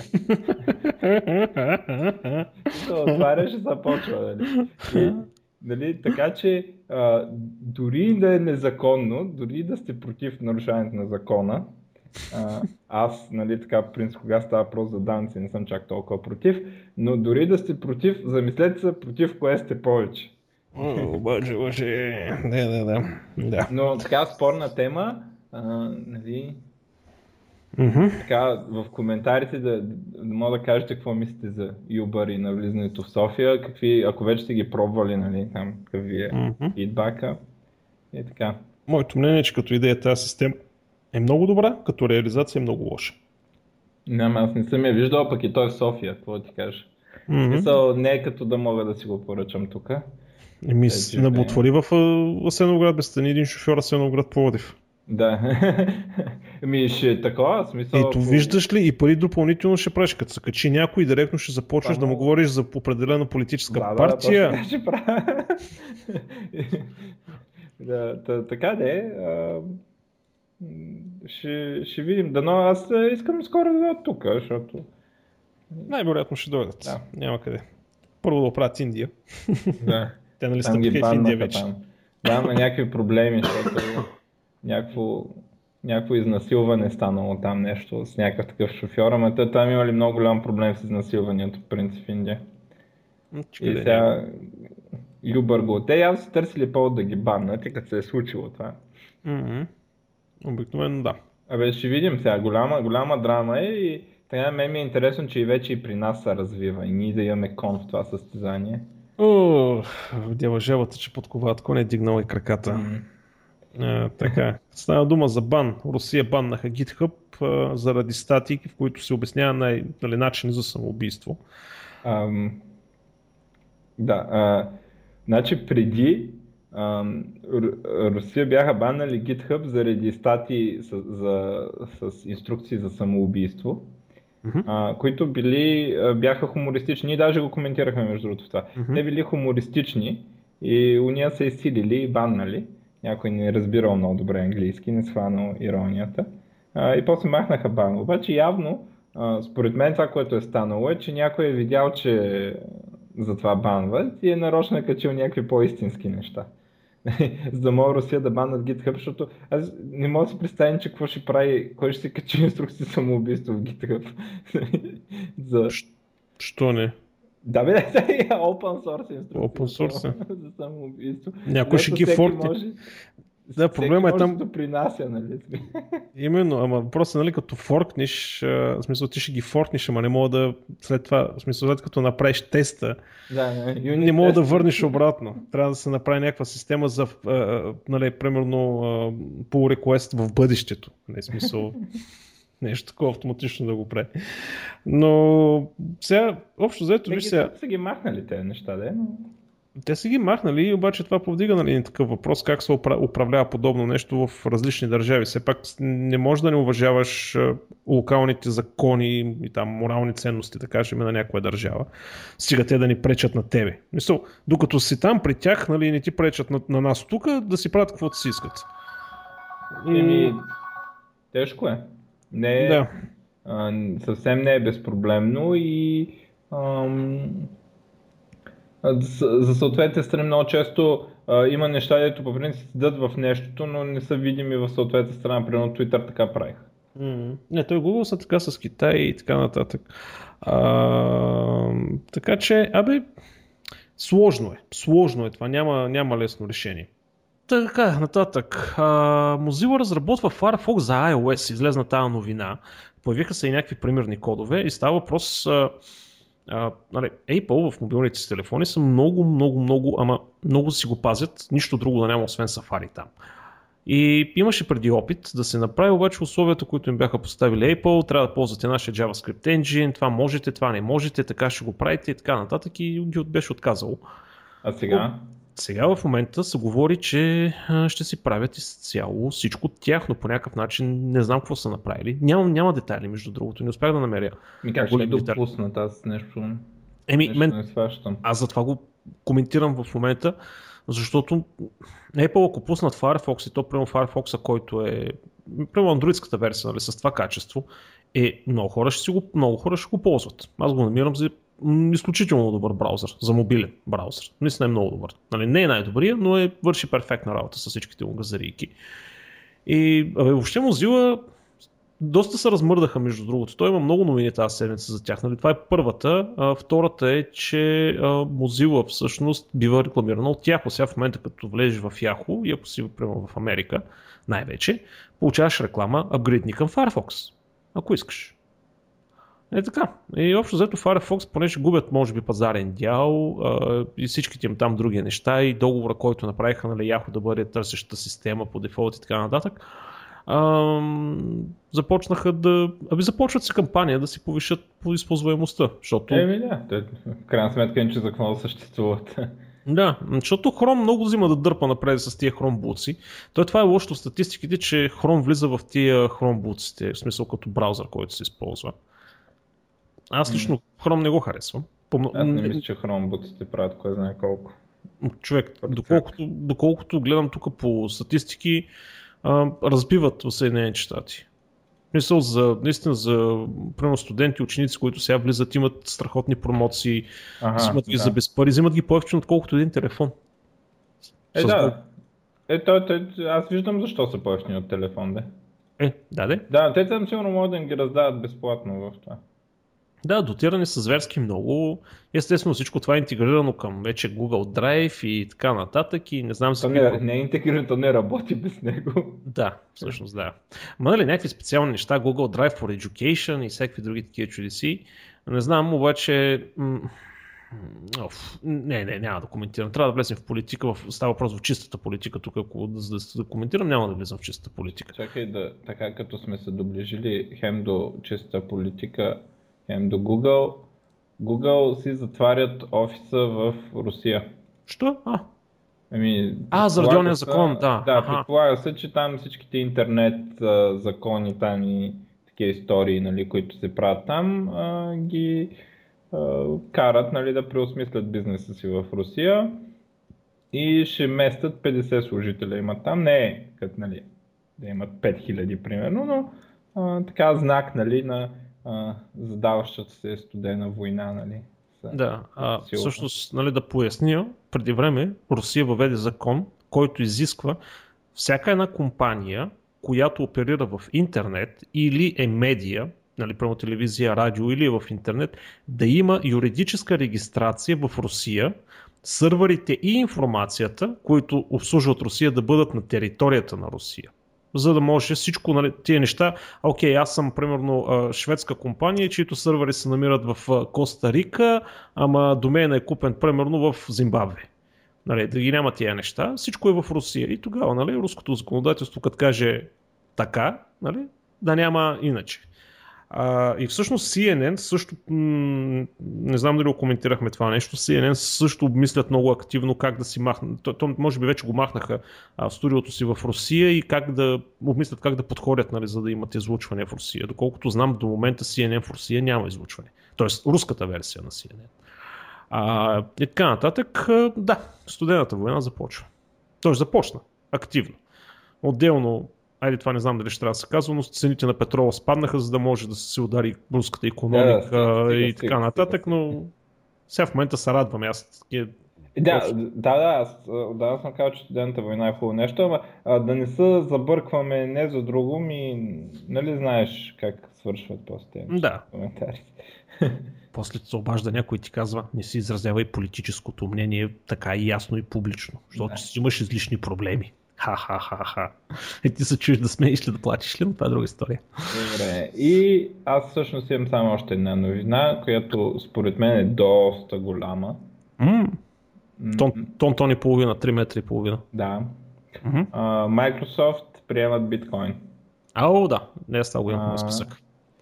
Speaker 2: Отваряше, започва. Нали? И, нали, така че а, дори да е незаконно, дори да сте против нарушаването на закона, а, аз, нали, така, в принцип, кога става въпрос за данъци, не съм чак толкова против, но дори да сте против, замислете се против кое сте повече.
Speaker 1: Обаче, обаче, да, да, да, да.
Speaker 2: Но така спорна тема, а, нали,
Speaker 1: Mm-hmm.
Speaker 2: така в коментарите да, да, да мога да кажете какво мислите за Uber и навлизането в София, какви, ако вече сте ги пробвали, нали, там, какви е
Speaker 1: Mm-hmm.
Speaker 2: фидбака и така.
Speaker 1: Моето мнение е, че като идея тази система е много добра, като реализация е много лоша.
Speaker 2: Няма, аз не съм я виждал, пък и той е в София, какво ти кажа.
Speaker 1: Mm-hmm.
Speaker 2: Мисъл, не е като да мога да си го поръчам тук.
Speaker 1: Еми, си наботвали в Асеновград, без стани един шофьор Асеновград Пловдив.
Speaker 2: Да. Ами ще е такова, смисъл.
Speaker 1: Ето ако... виждаш ли, и пари допълнително ще правиш, като се качи някой, директно ще започнеш да му говориш за определена политическа
Speaker 2: да,
Speaker 1: партия.
Speaker 2: Да, ще правя. Да, да, така де. А... Ще, ще видим. Дано аз искам скоро да дойда тук, защото...
Speaker 1: Най-вероятно ще дойдат.
Speaker 2: Да.
Speaker 1: Няма къде. Първо да оправят Индия.
Speaker 2: Да.
Speaker 1: Те нали стъпиха в Индия вече.
Speaker 2: Там. Да, има някакви проблеми, защото някакво, някакво изнасилване станало там нещо с някакъв такъв шофьор, ама те там имали много голям проблем с изнасилването в принцип в Индия.
Speaker 1: Чекай,
Speaker 2: и сега Любър го. Те явно са търсили повод да ги баннат и като се е случило това.
Speaker 1: Mm-hmm. Обикновено да.
Speaker 2: Абе ще видим сега, голяма, голяма драма е и така мен ми е интересно, че и вече и при нас се развива и ние да имаме кон в това състезание.
Speaker 1: О, дяважелата, че подковат кон е дигнала и краката. Mm. А, така, става дума за бан. Русия баннаха GitHub а, заради статии, в които се обяснява най- нали, начини за самоубийство.
Speaker 2: Ам, да, а, значи преди ам, Русия бяха баннали GitHub заради статии с, за, с инструкции за самоубийство. Uh-huh. А, които били, бяха хумористични, ние даже го коментирахме между другото това. Uh-huh. Те били хумористични и уния се изсилили и баннали. Някой не разбирал много добре английски, не схванал иронията. А, и после махнаха бан. Обаче явно, а, според мен това, което е станало е, че някой е видял, че за това банват и е нарочно качил някакви по-истински неща. За да мога Русия да баннат GitHub, защото аз не мога да си представя, че какво ще прави, кой ще се качи инструкции за самоубийство в GitHub. за...
Speaker 1: Що не?
Speaker 2: Да бе, да, е open source инструкции
Speaker 1: open source.
Speaker 2: за самоубийство.
Speaker 1: Някой ще ги форкне.
Speaker 2: Може...
Speaker 1: Да, проблема е там.
Speaker 2: Да принася, нали?
Speaker 1: Именно, ама въпросът е, нали, като форкнеш, в смисъл ти ще ги форкнеш, ама не мога да след това, в смисъл след като направиш теста,
Speaker 2: да, не,
Speaker 1: не мога да върнеш обратно. Трябва да се направи някаква система за, нали, примерно, pull request в бъдещето. Не, смисъл, нещо такова автоматично да го прави. Но сега, общо взето, виж сега...
Speaker 2: Те са ги махнали тези неща, да?
Speaker 1: Те са ги махнали, обаче това повдига, нали, такъв въпрос, как се управлява подобно нещо в различни държави. Все пак не можеш да не уважаваш локалните закони и там морални ценности, да кажем, на някоя държава. Стига те да ни пречат на тебе. Мисъл, докато си там при тях, нали, не ти пречат на, на нас тук, да си правят каквото си искат.
Speaker 2: Еми, тежко е. Не е,
Speaker 1: да.
Speaker 2: а, съвсем не е безпроблемно и ам... За, за съответните страни много често а, има неща, дето по принцип седят в нещото, но не са видими в съответната страна. Примерно Twitter така правих.
Speaker 1: Mm-hmm. Не, той Google са така с Китай и така нататък. А, така че, абе, сложно е. Сложно е това. Няма, няма лесно решение. Така, нататък. А, Mozilla разработва Firefox за iOS. Излезна тази новина. Появиха се и някакви примерни кодове и става въпрос... А, Uh, нали, Apple в мобилните си телефони са много, много, много, ама много си го пазят, нищо друго да няма освен Safari там. И имаше преди опит да се направи, обаче условията, които им бяха поставили Apple, трябва да ползвате нашия JavaScript engine, това можете, това не можете, така ще го правите и така нататък и ги беше отказало.
Speaker 2: А сега?
Speaker 1: Сега в момента се говори, че ще си правят изцяло всичко тяхно по някакъв начин. Не знам какво са направили. Няма, няма детайли, между другото. Не успях да намеря.
Speaker 2: И как ще допуснат? Аз нещо,
Speaker 1: Еми,
Speaker 2: нещо
Speaker 1: мен,
Speaker 2: не сващам.
Speaker 1: Аз затова го коментирам в момента, защото Apple ако пуснат Firefox и то примерно Firefox, който е примерно андроидската версия, нали, с това качество, е, много хора ще, си го, много хора ще го ползват. Аз го намирам за изключително добър браузър, за мобилен браузър. Наистина е много добър. Нали, не е най-добрия, но е, върши перфектна работа с всичките му газарийки. И абе, въобще Mozilla доста се размърдаха, между другото. Той има много новини тази седмица за тях. Нали, това е първата. А, втората е, че а, Mozilla всъщност бива рекламирана от Yahoo. Сега в момента като влезеш в Yahoo и ако си примерно в Америка най-вече, получаваш реклама апгрейдни към Firefox. Ако искаш. Е така. И общо взето Firefox, понеже губят може би пазарен дял а, и всичките им там други неща и договора, който направиха, нали, Yahoo да бъде търсещата система по дефолт и така нататък, ам, започнаха да... Аби започват си кампания да си повишат по използваемостта, защото...
Speaker 2: Еми да, те, в крайна сметка не че за какво да съществуват.
Speaker 1: Да, защото Chrome много взима да дърпа напред с тия Chrome буци. Той това е лошо в статистиките, че Chrome влиза в тия Chrome буците, в смисъл като браузър, който се използва. Аз лично Chrome не го харесвам. Помно...
Speaker 2: Аз не мисля, че Chrome буците правят кой знае колко.
Speaker 1: Човек, доколкото, доколкото гледам тук по статистики, а, разбиват в Съединените щати. Мисъл за, наистина за примерно студенти, ученици, които сега влизат, имат страхотни промоции, ага, взимат ги да. за без пари, взимат ги по-ефтино, отколкото един телефон.
Speaker 2: Е, С да. Е, то, то, аз виждам защо са по-ефтини от телефон, да.
Speaker 1: Е, да, де.
Speaker 2: Да, те там сигурно могат да им ги раздават безплатно в това.
Speaker 1: Да, дотирани са зверски много. Естествено всичко това е интегрирано към вече Google Drive и така нататък и не знам си...
Speaker 2: То не, не е интегрирано, то не работи без него.
Speaker 1: Да, всъщност да. Ма нали някакви специални неща, Google Drive for Education и всякакви други такива чудеси. Не знам, обаче... М- Оф, не, не, няма да коментирам. Трябва да влезем в политика, в... става въпрос в чистата политика. Тук, ако да, да, да коментирам, няма да влезем в чистата политика.
Speaker 2: Чакай да, така като сме се доближили хем до чистата политика, хем до Google. Google си затварят офиса в Русия.
Speaker 1: Що? А,
Speaker 2: ами,
Speaker 1: а заради ония закон, да.
Speaker 2: Да, предполага се, че там всичките интернет а, закони там и такива истории, нали, които се правят там, а, ги а, карат, нали, да преосмислят бизнеса си в Русия и ще местят петдесет служителя имат там. Не е като, нали, да имат пет хиляди примерно, но а, така знак, нали, на а, задаващата се студена война, нали.
Speaker 1: Да, а, всъщност, нали, да поясня, преди време Русия въведе закон, който изисква всяка една компания, която оперира в интернет или е медия, нали, прямо телевизия, радио или е в интернет, да има юридическа регистрация в Русия, сървърите и информацията, които обслужват Русия, да бъдат на територията на Русия. За да може всичко, нали, тия неща, окей, аз съм примерно шведска компания, чието сървъри се намират в Коста Рика, ама домейна е купен примерно в Зимбабве. Нали, да ги няма тия неща, всичко е в Русия и тогава, нали, руското законодателство, като каже така, нали, да няма иначе. А, и всъщност Си Ен Ен също, м- не знам дали го коментирахме това нещо, Си Ен Ен също обмислят много активно как да си махнат, то, то може би вече го махнаха а, в студиото си в Русия и как да обмислят как да подходят, нали, за да имат излучване в Русия. Доколкото знам, до момента Си Ен Ен в Русия няма излучване. Тоест руската версия на Си Ен Ен. А, и така нататък, да, студената война започва. Тоест започна активно. Отделно, айде това не знам дали ще трябва да се казва, но цените на петрола спаднаха, за да може да се удари руската икономика да, да, стига, и така стига, нататък, стига, но сега в момента се радваме. Аз такива...
Speaker 2: Да, да, да, аз, да, аз съм казал, че студената война е хубаво нещо, ама а, да не се забъркваме не за друго, ми, нали знаеш как свършват после тези
Speaker 1: да.
Speaker 2: коментари.
Speaker 1: После се обажда някой и ти казва, не си изразявай политическото мнение така и ясно и публично, защото да. Си имаш излишни проблеми. Ха-ха-ха-ха. И ти се чуеш да смееш ли, да плачеш ли, но това е друга история. Добре.
Speaker 2: И аз всъщност имам само още една новина, която според мен е доста голяма.
Speaker 1: Mm. Тон, тон, тон и половина, три метра и половина.
Speaker 2: Да. Mm-hmm. Uh, Microsoft приемат биткоин.
Speaker 1: Ау, да. Не е става го имам на списък.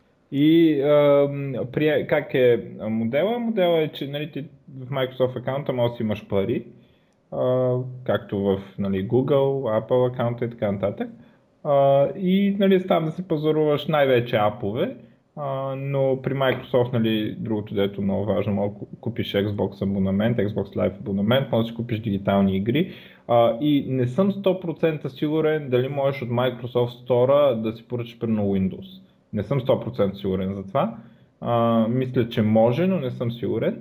Speaker 2: И uh, при, как е модела? Модела е, че, нали, ти в Microsoft акаунта може да си имаш пари, Uh, както в, нали, Google, Apple акаунта и така нататък. Uh, и, нали, там да си пазаруваш най-вече апове, uh, но при Microsoft, нали, другото, дето е много важно, може да купиш Xbox абонамент, Xbox Live абонамент, може да си купиш дигитални игри. Uh, и не съм сто процента сигурен дали можеш от Microsoft Store да си поръчаш примерно Windows. Не съм сто процента сигурен за това. Uh, мисля, че може, но не съм сигурен.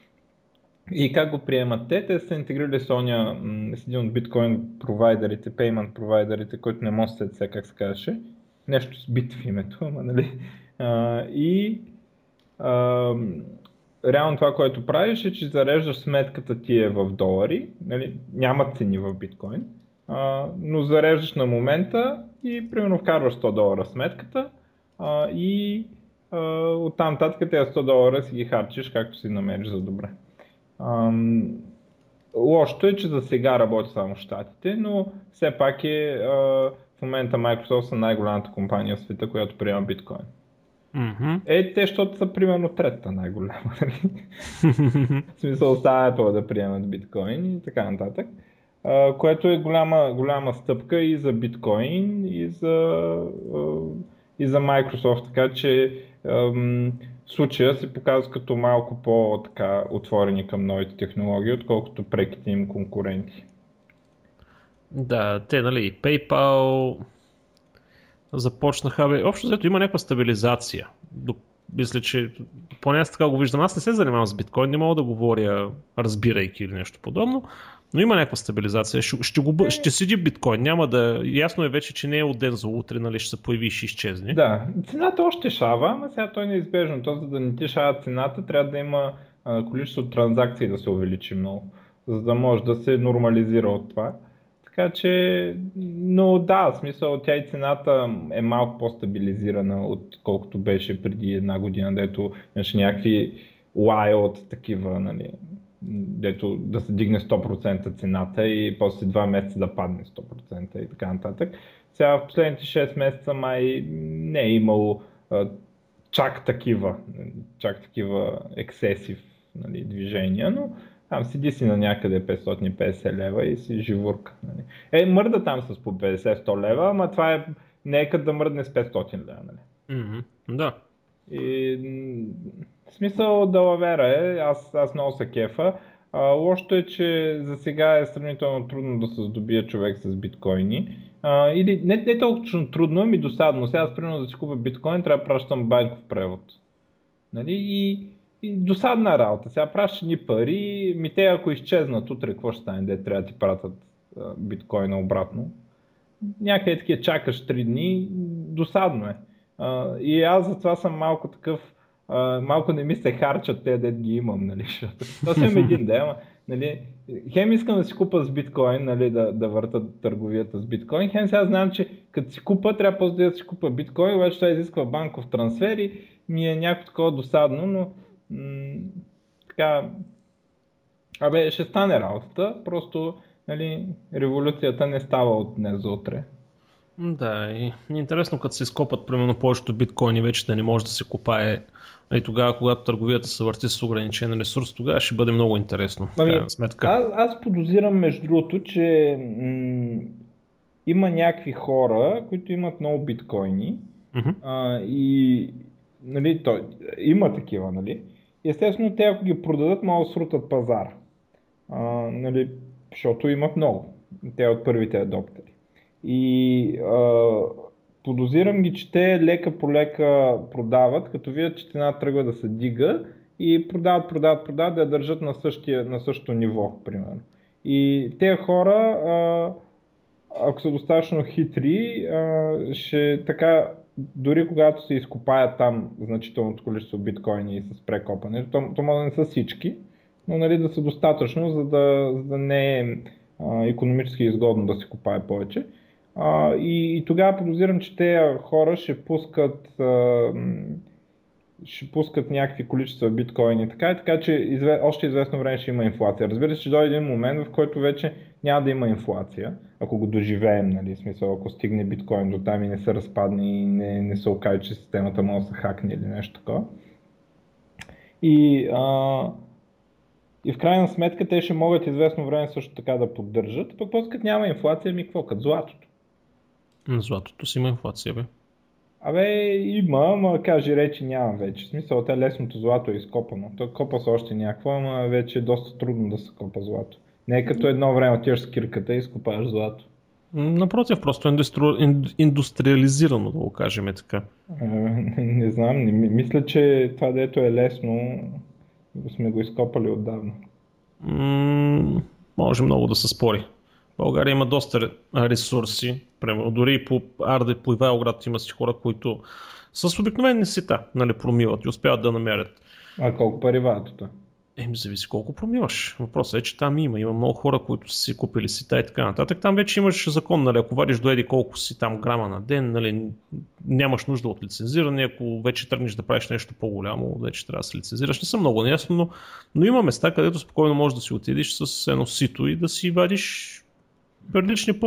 Speaker 2: И как го приемат те? Те са интегрирали с оня, с един от биткоин провайдерите, payment провайдерите, който не може да се сега как се казваше. Нещо с бит в името, ама, нали? А, и а, реално това, което правиш е, че зареждаш сметката ти е в долари, нали? Няма цени в биткоин, а, но зареждаш на момента и примерно вкарваш сто долара сметката а, и а, оттам татък тези сто долара си ги харчиш както си намериш за добре. Um, лошото е, че за сега работи само в щатите, но все пак е uh, в момента Microsoft са най-голямата компания в света, която приема биткоин.
Speaker 1: Mm-hmm.
Speaker 2: Е, те, защото са примерно третата най-голяма. В смисъл остава Apple да приемат биткоин и така нататък. Uh, което е голяма, голяма стъпка и за биткоин, и за, uh, и за Microsoft, така че um, в случая се показва като малко по-така отворени към новите технологии, отколкото преките им конкуренти.
Speaker 1: Да, те, нали, PayPal започнаха, бе, общо взето има някаква стабилизация. Мисля, че поне аз така го виждам. Аз не се занимавам с биткоин, не мога да говоря разбирайки или нещо подобно, но има някаква стабилизация. Ще, ще, го, ще седи биткоин, няма да... Ясно е вече, че не е от ден за утре, нали, ще се появи и ще изчезне.
Speaker 2: Да, цената още шава, но сега той е неизбежно. То, за да не ти шава цената, трябва да има а, количество транзакции да се увеличи много, за да може да се нормализира от това. Така че, но да, в смисъл тя и цената е малко по-стабилизирана, отколкото беше преди една година, дето имаше някакви wild такива, нали, дето да се дигне сто процента цената и после два месеца да падне сто процента и така нататък. Сега в последните шест месеца май не е имало а, чак такива, чак такива ексесив, нали, движения, но там седи си на някъде петстотин и петдесет лева и си живурка. Нали. Е, мърда там с по петдесет-сто лева, ама това е не е като да мръдне с петстотин лева. Нали.
Speaker 1: Mm-hmm. Да.
Speaker 2: И, в смисъл далавера е, аз, аз много се кефа. А, лошото е, че за сега е сравнително трудно да се здобие човек с биткоини. А, или не, не толкова трудно, ами досадно. Сега аз примерно да си купя биткоин, трябва да пращам банков превод. Нали? И И досадна работа. Сега пращаш ни пари, ми те ако изчезнат утре, какво ще стане, де трябва да ти пратят а, биткоина обратно. Някъде такива чакаш три дни, досадно е. А, и аз затова съм малко такъв, а, малко не ми се харчат те, дед ги имам, нали, защото това съм един ден, ама, нали, хем искам да си купа с биткоин, нали, да, да върта търговията с биткоин, хем сега знам, че като си купа, трябва после да си купа биткоин, обаче това изисква банков трансфер и ми е някакво такова досадно, но м- така, абе, ще стане работата, просто, нали, революцията не става от днес за утре.
Speaker 1: Да, и интересно като се изкопат примерно повечето биткоини вече да не може да се копае и тогава, когато търговията се върти с ограничен ресурс, тогава ще бъде много интересно.
Speaker 2: Ами,
Speaker 1: сметка.
Speaker 2: Аз, аз подозирам между другото, че м- има някакви хора, които имат много биткоини
Speaker 1: Mm-hmm.
Speaker 2: а, и нали, той, има такива, нали? Естествено, те ако ги продадат, могат да срутат пазара, а, нали, защото имат много. Те от първите адоптери. И а, подозирам ги, че те лека по лека продават, като видят, че цената тръгва да се дига и продават, продават, продават, да я държат на, същия, на същото ниво, примерно. И тези хора, а, ако са достатъчно хитри, а, ще така, дори когато се изкопаят там значителното количество биткоини и с прекопане, то, то може да не са всички, но нали, да са достатъчно, за да, за да не е а, икономически изгодно да се копае повече. А, и, и тогава подозирам, че тези хора ще пускат, а, ще пускат някакви количества биткоини, така и така, че изве, още известно време ще има инфлация. Разбира се, че дойде един момент, в който вече няма да има инфлация, ако го доживеем, нали, в смисъл, ако стигне биткоин до там и не се разпадне и не, не се окаже, че системата може да се хакне или нещо такова. И, а, и в крайна сметка те ще могат известно време също така да поддържат, пък после като няма инфлация, ми какво, като златото.
Speaker 1: На златото си има инфлация, бе.
Speaker 2: Абе, има, ама кажи речи няма вече. В смисъл, те лесното злато е изкопано. То копа се още някакво, ама вече е доста трудно да се копа злато. Не е като едно време отиваш с кирката и изкопаваш злато.
Speaker 1: Напротив, просто индустри... индустриализирано, да го кажем така.
Speaker 2: А, не, не знам, не, мисля, че това дето е лесно, сме го изкопали отдавна.
Speaker 1: М- може много да се спори. България има доста ресурси, примерно, дори и по Арда и по Ивайловград има си хора, които с обикновени сита, нали, промиват и успяват да намерят.
Speaker 2: А колко пари ватото?
Speaker 1: Еми, зависи колко промиваш. Въпросът е, че там има. Има много хора, които са си купили сита и така нататък. Там вече имаш закон, нали, ако вадиш до еди колко си там грама на ден, нали, нямаш нужда от лицензиране. Ако вече тръгнеш да правиш нещо по-голямо, вече трябва да се лицензираш. Не съм много неясно, но, но има места, където спокойно можеш да си отидеш с едно сито и да си вадиш прилични пари.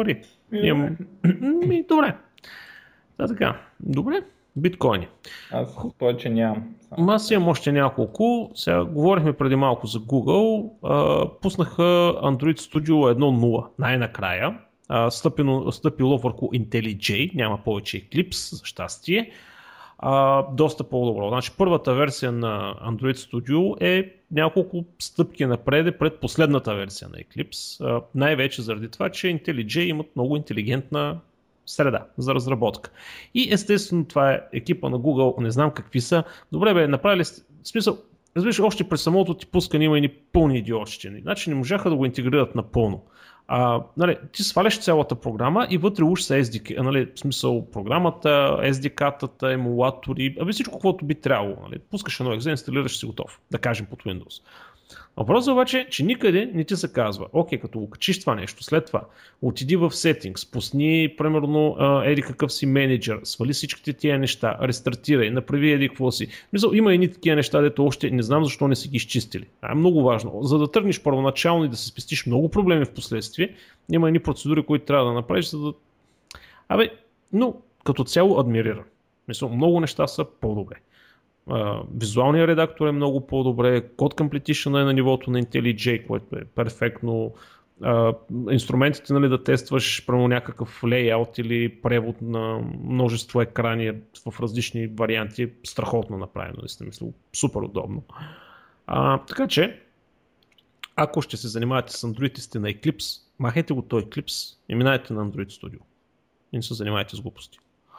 Speaker 2: И добре.
Speaker 1: Имам... Ми, добре. Да, така. Добре. Биткоини.
Speaker 2: Аз повече нямам. Само.
Speaker 1: Аз имам още няколко. Сега говорихме преди малко за Google. А, пуснаха Android Studio едно точка нула най-накрая. А, стъпило, стъпило върху IntelliJ, няма повече Eclipse, за щастие. А, доста по-добро. Значи първата версия на Android Studio е няколко стъпки напред пред последната версия на Eclipse. А, най-вече заради това, че IntelliJ имат много интелигентна среда за разработка. И естествено това е екипа на Google, не знам какви са. Добре бе, направили сте, в смисъл, разбираш, още през самото ти пускане има и ни пълни идиотщини. Значи не можаха да го интегрират напълно. А, нали, ти сваляш цялата програма и вътре уж са ес ди кей, нали, в смисъл програмата, ес ди кей-тата, емулатори, аби всичко, каквото би трябвало. Нали. Пускаш едно екзе, инсталираш си готов, да кажем под Windows. Въпросът обаче е, че никъде не ти се казва, окей, като го качиш това нещо, след това отиди в Settings, пусни примерно еди какъв си менеджер, свали всичките тия неща, рестартирай, направи еди какво си. Мисъл, има едни такива неща, дето още не знам защо не си ги изчистили. А е много важно. За да тръгнеш първоначално и да се спестиш много проблеми в последствие, има едни процедури, които трябва да направиш, за да... Абе, но като цяло адмирира. Мисъл, много неща са по-добре. Uh, визуалният редактор е много по-добре, Code Completion е на нивото на IntelliJ, което е перфектно. Uh, инструментите, нали, да тестваш прямо някакъв лейаут или превод на множество екрани в различни варианти е страхотно направено, наистина мисля, супер удобно. Uh, така че, ако ще се занимавате с Android и сте на Eclipse, махайте го той Eclipse и минайте на Android Studio. И не се занимавайте с глупости.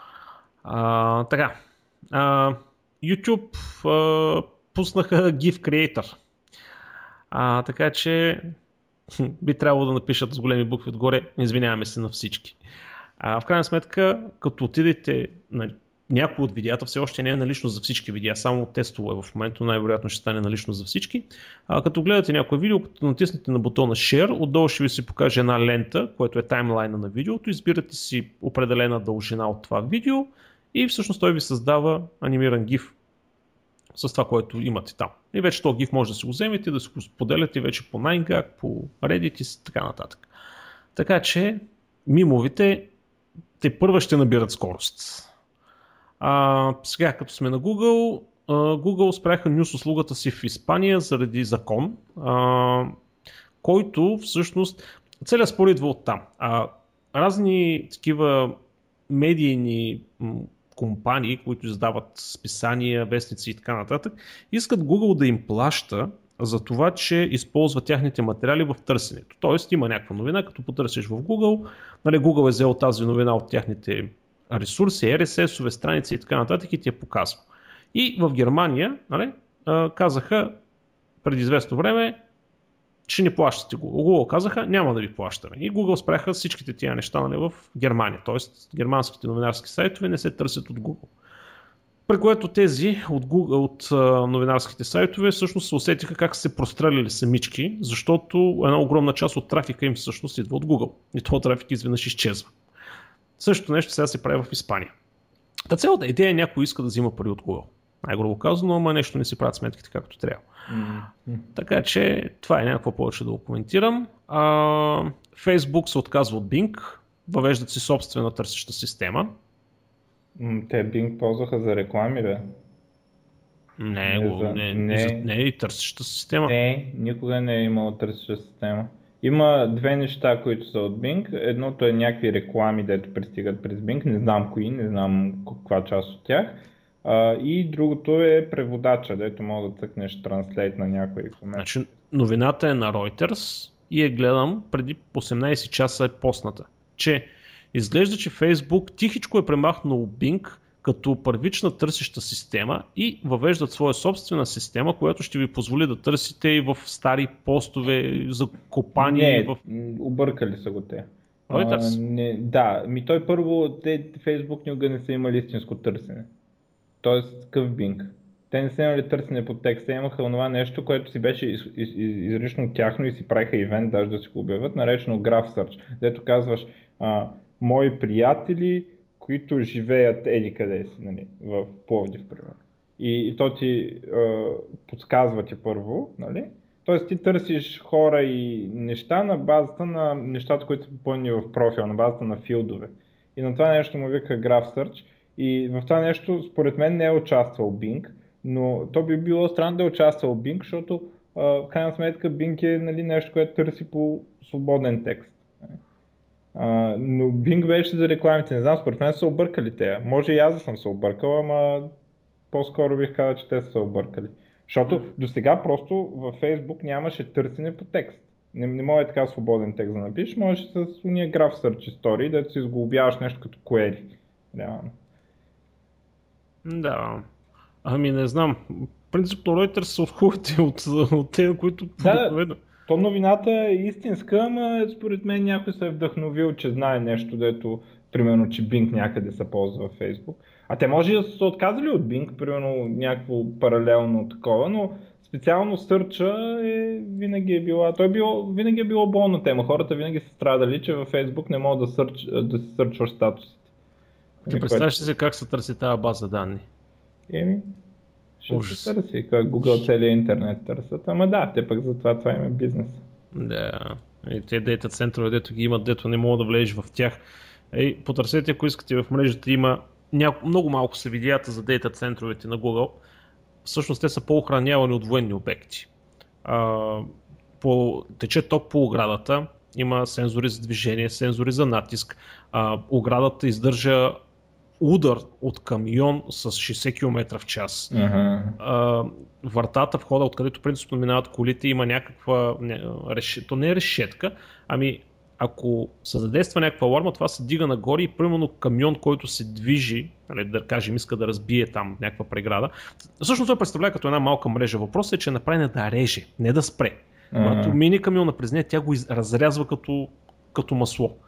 Speaker 1: Uh, така. Uh, YouTube а, пуснаха GIF Creator. А, така че би трябвало да напишат с големи букви отгоре, извиняваме се на всички. А, в крайна сметка, като отидете на някои от видеята, все още не е налично за всички видеа, само тестове в момента, най-вероятно ще стане налично за всички. А, като гледате някое видео, като натиснете на бутона Share, отдолу ще ви се покаже една лента, което е таймлайна на видеото, избирате си определена дължина от това видео и всъщност той ви създава анимиран GIF с това, което имате там. И вече този GIF може да си го вземете, да си го споделяте вече по nine gag, по Reddit и така нататък. Така че мимовите те първа ще набират скорост. А, сега, като сме на Google, Google спряха нюс услугата си в Испания заради закон, а, който всъщност целият спор идва от там. А, разни такива медийни компании, които издават списания, вестници и така нататък, искат Google да им плаща за това, че използва тяхните материали в търсенето. Тоест има някаква новина, като потърсиш в Google, нали, Google е взел тази новина от тяхните ресурси, ар ес ес-ове, страници и така нататък и ти я показва. И в Германия, нали, казаха преди известно време, че не плащате Google. Google казаха, няма да ви плащаме. И Google спряха всичките тия неща, нали, в Германия. Тоест, германските новинарски сайтове не се търсят от Google. При което тези от, Google, от а, новинарските сайтове всъщност се усетиха как се простреляли самички, защото една огромна част от трафика им всъщност идва от Google. И този трафик изведнъж изчезва. Същото нещо сега се прави в Испания. Та цялата идея е някой иска да взима пари от Google. Най-грубо казано, ама нещо не си правят сметките както трябва. Mm-hmm. Така че това е някакво повече да го коментирам. А, Facebook се отказва от Bing, въвеждат си собствена търсеща система.
Speaker 2: Те Bing ползваха за реклами, бе?
Speaker 1: Не, не, за... не, не. не, не е и търсеща система.
Speaker 2: Не, никога не е имало търсеща система. Има две неща, които са от Bing. Едното е някакви реклами, дето пристигат през Bing. Не знам кои, не знам каква част от тях. Uh, и другото е преводача, дето може да цъкнеш транслейт на някой комент.
Speaker 1: Значи, новината е на Reuters и я гледам преди осемнайсет часа е постната, че изглежда, че Facebook тихичко е премахнал Bing като първична търсеща система и въвеждат своя собствена система, която ще ви позволи да търсите и в стари постове, закопани.
Speaker 2: Не,
Speaker 1: в...
Speaker 2: объркали са го те.
Speaker 1: Reuters?
Speaker 2: Uh, не, да, ми той първо, те Facebook никога не са имали истинско търсене. Тоест къв Bing. Те не са имали търсене по текста, имаха онова нещо, което си беше из, из, из, изрично тяхно и си правиха ивент, даже да си го обявят, наречено Graph Search, дето казваш а, мои приятели, които живеят еди къде си, нали, в Пловдив, примерно. И, и то ти а, подсказва ти първо, нали, Тоест ти търсиш хора и неща на базата на нещата, които са попълнени в профила, на базата на филдове. И на това нещо му вика Graph Search. И в това нещо според мен не е участвал Bing, но то би било странно да е участвал Bing, защото а, в крайна сметка Bing е, нали, нещо, което търси по свободен текст. А, но Bing беше за рекламите, не знам, според мен са объркали те. Може и аз да съм се объркал, ама по-скоро бих казал, че те са се объркали. Защото до сега просто във Facebook нямаше търсене по текст. Не, не може така свободен текст да напишеш, можеш с уния Graph Search истории да си изглобяваш нещо като query. Реално.
Speaker 1: Да, ами не знам. Принципно Reuters са от хубавите от, от тези, които
Speaker 2: Да, да, то новината е истинска, ама според мен някой се е вдъхновил, че знае нещо, дето примерно, че Bing някъде се ползва в Facebook. А те може да са се отказали от Bing, примерно някакво паралелно такова, но специално сърча е, винаги е била, той е било, винаги е било болна тема. Хората винаги са страдали, че във Facebook не могат да, сърч, да се сърчваш статусите.
Speaker 1: Ти представяш ли се как се търси тази база данни?
Speaker 2: Еми, ще Ужас. се търси, как Google целия интернет търсят, ама да, те пък затова това им е бизнес.
Speaker 1: Да, и те дейта центрове, дето ги имат, дето не мога да влезеш в тях. Ей, потърсете, ако искате, в мрежата има няко, много малко са видеята за дейта центровете на Google. Всъщност те са по-охранявани от военни обекти. А, по, тече ток по оградата, има сензори за движение, сензори за натиск. А, оградата издържа удар от камион с шейсет километра в час.
Speaker 2: Uh-huh.
Speaker 1: А, вратата, входа, откъдето принципно минават колите, има някаква, не, реш... то не е решетка, ами ако се задейства някаква аларма, това се дига нагоре и примерно камион, който се движи, нали, да кажем, иска да разбие там някаква преграда. Всъщност това представлява като една малка мрежа. Въпросът е, че е направена да реже, не да спре.
Speaker 2: Uh-huh.
Speaker 1: Когато мини камиона през нея, тя го из... разрязва като, като масло.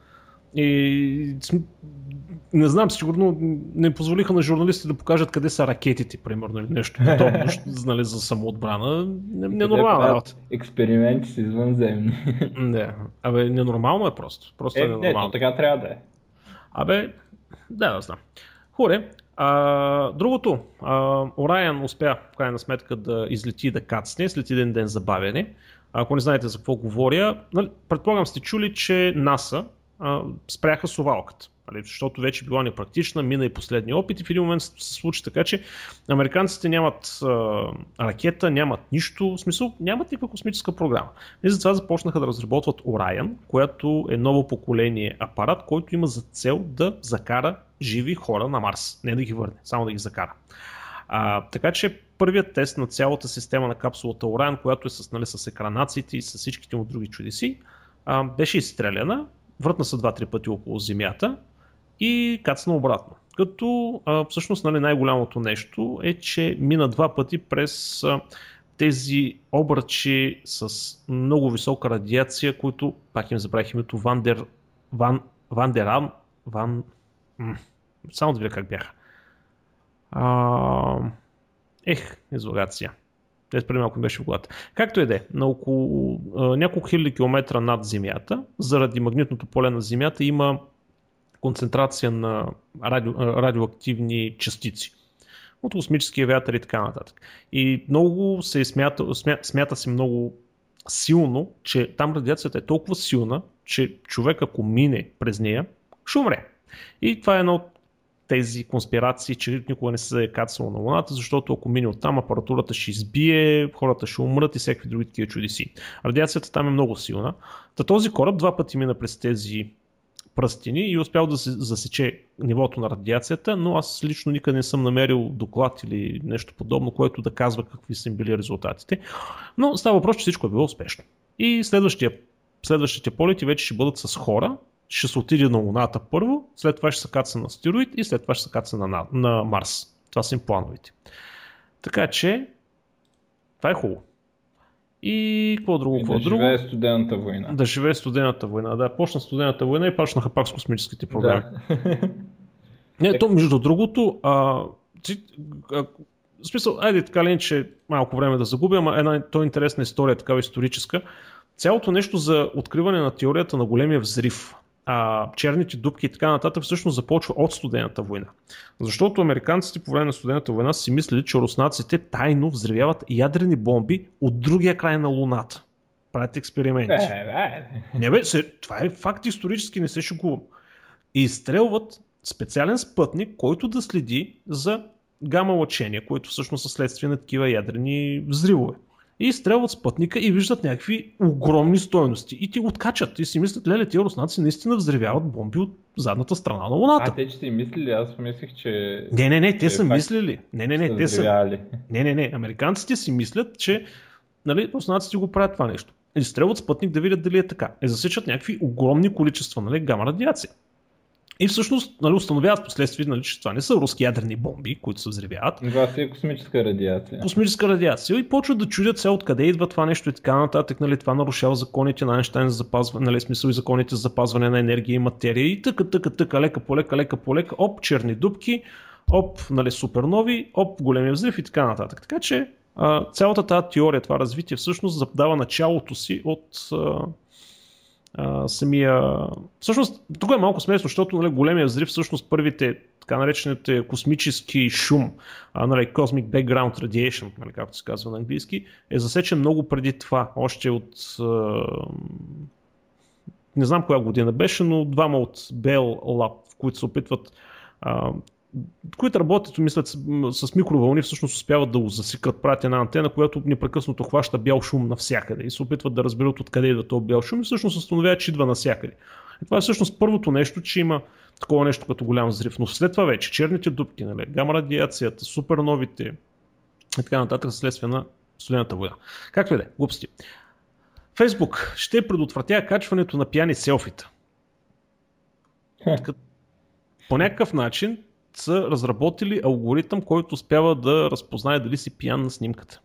Speaker 1: И не знам, сигурно не позволиха на журналисти да покажат къде са ракетите, примерно, или нещо подобно, нали, за самоотбрана. Ненормална работа.
Speaker 2: Експерименти с извънземни.
Speaker 1: Не, абе, ненормално е просто. Просто е, е ненормално.
Speaker 2: Не, то така трябва да е.
Speaker 1: Абе, да, да знам. Хуре, а, другото, а, Orion успя в крайна сметка да излети и да кацне след един ден забавяне. Ако не знаете за какво говоря, нали, предполагам сте чули, че НАСА спряха совалката, защото вече била непрактична, мина и последния опит и в един момент се случи така, че американците нямат а, ракета, нямат нищо, в смисъл нямат никаква космическа програма. И затова започнаха да разработват Orion, която е ново поколение апарат, който има за цел да закара живи хора на Марс, не да ги върне, само да ги закара. А, така че първият тест на цялата система на капсулата Orion, която е с, нали, с екранациите и с всичките му други чудеси, а, беше изстреляна. Въртна са два-три пъти около Земята и кацна обратно. Като а, всъщност, нали, най-голямото нещо е, че мина два пъти през а, тези обръчи с много висока радиация, които, пак им забравих името, Вандер... Ван... Вандеран... Ван... М- само да видя как бяха. А... Ех, изолация. Днес преди малко беше в главата. Както и да е, на около а, няколко хиляди километра над Земята, заради магнитното поле на Земята има концентрация на радио, радиоактивни частици от космическия вятър и така нататък. И много се смята, смя, смята се много силно, че там радиацията е толкова силна, че човек ако мине през нея, ще умре. И това е едно от тези конспирации, че никога не се е кацало на Луната, защото ако мине оттам, апаратурата ще избие, хората ще умрат и всякакви други такива чудеси. Радиацията там е много силна. Та този кораб два пъти мина през тези пръстени и успял да се засече нивото на радиацията, но аз лично никъде не съм намерил доклад или нещо подобно, което да казва какви са били резултатите. Но става въпрос, че всичко е било успешно. И следващия, следващите полети вече ще бъдат с хора, ще се отиде на Луната първо, след това ще се каца на астероид и след това ще се каца на, на Марс. Това са им плановете. Така че, това е хубаво. И какво друго?
Speaker 2: И
Speaker 1: какво
Speaker 2: да
Speaker 1: друго?
Speaker 2: живее студената война.
Speaker 1: Да живее студената война. Да, почна студената война и почнаха пак с космическите програми.
Speaker 2: Да.
Speaker 1: Не, то между другото, а, ти, а, в смисъл, айде така ли, че малко време да загубя, ама една то интересна история, такава историческа. Цялото нещо за откриване на теорията на големия взрив а, черните дупки и така нататък всъщност започва от студената война. Защото американците по време на студената война си мислили, че руснаците тайно взривяват ядрени бомби от другия край на Луната. Правят експерименти. Не бе, се, това е факт исторически, не се шегувам. И изстрелват специален спътник, който да следи за гама лъчения, които всъщност са следствие на такива ядрени взривове. И изстрелват спътника и виждат някакви огромни стойности. И ти откачат. И си мислят, леле, тия руснаци наистина взривяват бомби от задната страна на Луната.
Speaker 2: А те, че си мислили, аз помислих, че...
Speaker 1: Не, не, не, те
Speaker 2: че
Speaker 1: са
Speaker 2: факт
Speaker 1: мислили. Не, не, не,
Speaker 2: са
Speaker 1: те са...
Speaker 2: взривяли.
Speaker 1: Не, не, не, американците си мислят, че нали, руснаците го правят това нещо. Изстрелват спътник да видят дали е така. И засичат някакви огромни количества нали, гама радиация. И всъщност нали, установяват последствие, нали, че това не са руски ядрени бомби, които се взривяват.
Speaker 2: Това си е космическа радиация.
Speaker 1: Космическа радиация. И почват да чудят се откъде идва това нещо и така нататък. Нали, това нарушава законите на Айнщайн за запазване, нали, смисъл и законите за запазване на енергия и материя. И тъка, тъка, тъка, лека по лека, лека по лека, оп, черни дупки, оп, нали, супернови, оп, големия взрив и така нататък. Така че а, цялата тази теория, това развитие всъщност задава началото си от... А, Uh, самия... Всъщност, тук е малко смешно, защото нали, големия взрив, всъщност първите така наречените космически шум, а, нали, Cosmic Background Radiation, нали, както се казва на английски, е засечен много преди това, още от uh, не знам коя година беше, но двама от Bell Lab, в които се опитват uh, които работят, мислят, с микровълни, всъщност успяват да го засекат, правят една антена, която непрекъснато хваща бял шум навсякъде и се опитват да разберат откъде идва този бял шум и всъщност установяват, че идва навсякъде. И това е всъщност първото нещо, че има такова нещо като голям взрив, но след това вече черните дупки, нали, гама радиацията, суперновите и така нататък следствие на студената война. Както и да е, глупости. Фейсбук ще предотвратява качването на пияни селфита. По някакъв начин са разработили алгоритъм, който успява да разпознае дали си пиян на снимката.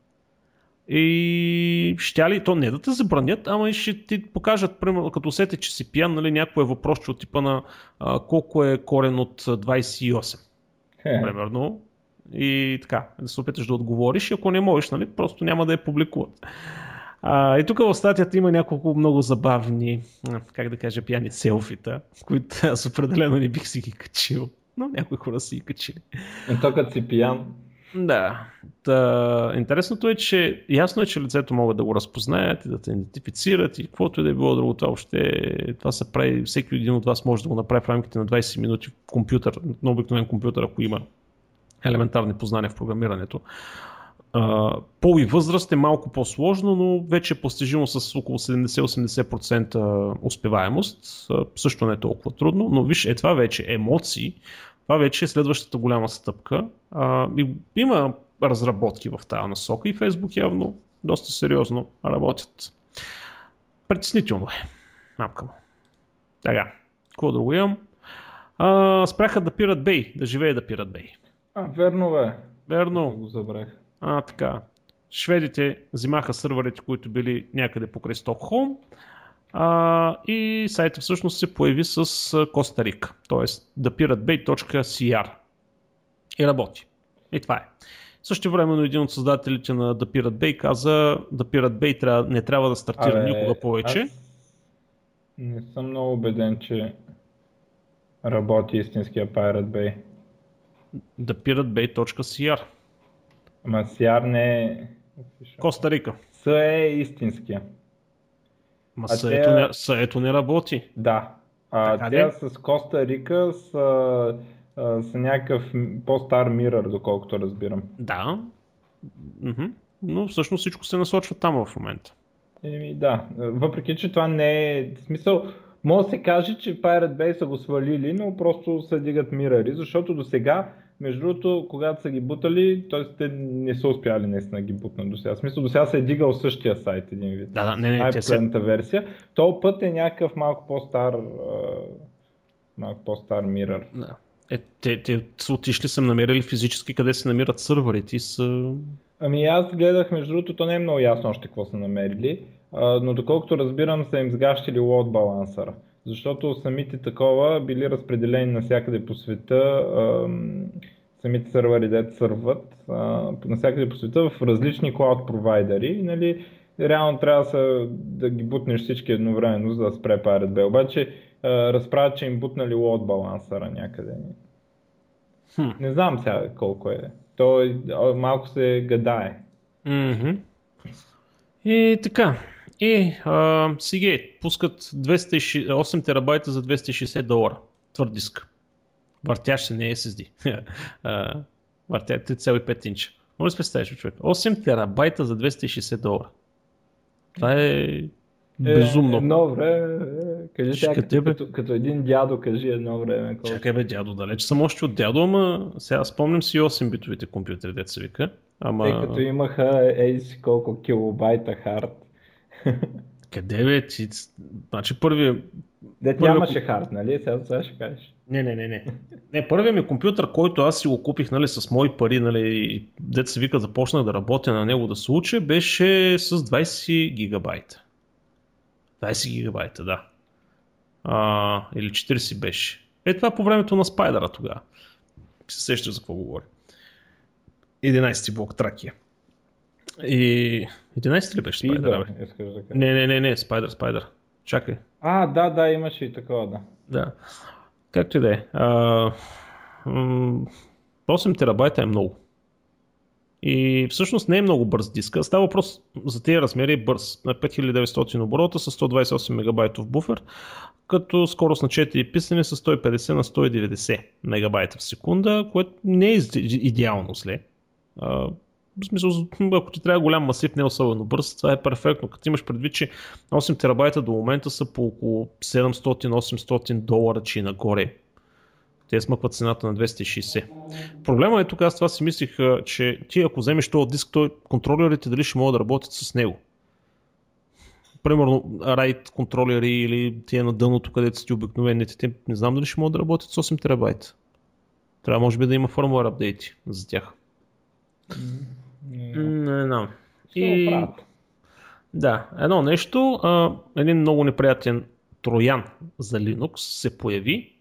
Speaker 1: И ще ли то не да те забранят, ама и ще ти покажат, примерно, като усетят, че си пиян, нали, някое въпросче от типа на а, колко е корен от двайсет и осем. Е. Примерно. И така, да се опиташ да отговориш и ако не можеш, нали, просто няма да я публикуват. А, и тук в статията има няколко много забавни, как да кажа, пияни селфита, които аз определено не бих си ги качил. Но някои хора си и качили.
Speaker 2: И то като си пиян.
Speaker 1: Да. Та, интересното е, че ясно е, че лицето могат да го разпознаят и да те идентифицират и каквото и да е било друго. Това въобще, това се прави, всеки един от вас може да го направи в рамките на двайсет минути в компютър, на обикновен компютър, ако има елементарни познания в програмирането. Uh, пол и възраст е малко по-сложно, но вече е постижимо с около седемдесет до осемдесет процента успеваемост. Uh, също не е толкова трудно, но виж, е това вече емоции, това вече е следващата голяма стъпка. Uh, и има разработки в тази насока и Facebook явно доста сериозно работят. Притеснително е. Мапка му. Така, какво друго имам? Uh, спряха да пират бей, да живее да пират бей.
Speaker 2: А, верно бе.
Speaker 1: Верно.
Speaker 2: Го забрах.
Speaker 1: А, така. Шведите взимаха сървърите, които били някъде покрай Стокхолм а, и сайта всъщност се появи с Коста Рика, т.е. да пират бей точка си ар и работи. И това е. Също времено един от създателите на The Pirate Bay каза The Pirate Bay трябва, не трябва да стартира
Speaker 2: Абе,
Speaker 1: никога повече.
Speaker 2: Не съм много убеден, че работи истинския Pirate Bay.
Speaker 1: the pirate bay точка си ар.
Speaker 2: Ама Сиар не е...
Speaker 1: Коста Рика.
Speaker 2: С е истинския.
Speaker 1: Ма съето, не, съето не работи.
Speaker 2: Да. А тя с Коста Рика са, са някакъв по-стар мирър, доколкото разбирам.
Speaker 1: Да. Mm-hmm. Но всъщност всичко се насочва там в момента.
Speaker 2: Еми да. Въпреки, че това не е... В смисъл, може да се каже, че Pirate Bay са го свалили, но просто се дигат миръри, защото до сега, между другото, когато са ги бутали, т.е. те не са успяли наистина да ги бутнат до сега. В смисъл, до сега се е дигал същия сайт един вид.
Speaker 1: Да, да, не, не,
Speaker 2: най-последната се... версия. Този път е някакъв малко по-стар, малко по-стар мирър.
Speaker 1: Да. Е, те, те са отишли, са намерили физически къде се намират сървърите и са...
Speaker 2: Ами аз гледах, между другото, то не е много ясно още какво са намерили, но доколкото разбирам са им сгащили лоуд балансъра. Защото самите такова били разпределени навсякъде по света, самите сървъри дето сърват навсякъде по света в различни клауд провайдери. Нали, реално трябва да, са, да ги бутнеш всички едновременно, за да спре Pirate Bay. Обаче разправят, че им бутнали лоад балансъра някъде.
Speaker 1: Хм.
Speaker 2: Не знам сега колко е. Той малко се гадае.
Speaker 1: Mm-hmm. И така. И а, Seagate пускат двеста и шейсет, осем терабайта за двеста и шейсет долара. Твърд диск. Въртящ се, не е ес ес ди. Въртящ три цяло и пет инча. Може да се представиш, човек. осем терабайта за двеста и шейсет долара. Това е безумно.
Speaker 2: Е, едно време, кажи сега, като,
Speaker 1: бе?
Speaker 2: като, като един дядо, кажи едно време. Колко...
Speaker 1: Чакай бе, дядо, далеч съм още от дядо, ама сега спомням си осем битовите компютри, дето се вика. Ама...
Speaker 2: Те като имаха еди си колко килобайта хард.
Speaker 1: Къде бе ти? Значи първи...
Speaker 2: Дет
Speaker 1: първи...
Speaker 2: нямаше хард, нали? Сега, сега ще кажеш.
Speaker 1: Не, не, не, не. Не, първият ми компютър, който аз си го купих, нали, с мои пари, нали, дето се вика, започнах да работя на него, да се уча, беше с двайсет гигабайта. двайсет гигабайта, да. А, или четирийсет беше. Е, това по времето на Спайдъра тогава. Се сещаш за какво говоря. единайсети блок Тракия. И... единайсети ли беше Спайдър?
Speaker 2: Да,
Speaker 1: не, не, не, не, Спайдър, Спайдър. Чакай.
Speaker 2: А, да, да, имаше и такова, да.
Speaker 1: Да. Както и да е. осем терабайта е много. И всъщност не е много бърз диска. Става въпрос за тези размери е бърз. На пет хиляди и деветстотин оборота с сто двайсет и осем мегабайтов буфер, като скорост на четири писане с сто и петдесет на сто и деветдесет мегабайта в секунда, което не е идеално зле. В смисъл, ако ти трябва голям масив, не е особено бърз, това е перфектно. Като имаш предвид, че осем терабайта до момента са по около седемстотин-осемстотин долара, че и нагоре. Те смъкват цената на двеста и шейсет. Проблема е тук, аз това си мислих, че ти ако вземеш този диск, той контролерите дали ще могат да работят с него. Примерно RAID контролери или тия на дъното, където са ти обикновените, те не знам дали ще могат да работят с осем терабайта. Трябва може би да има firmware апдейти за тях. Не, не знам. И... Да, едно нещо, а, един много неприятен троян за Linux се появи.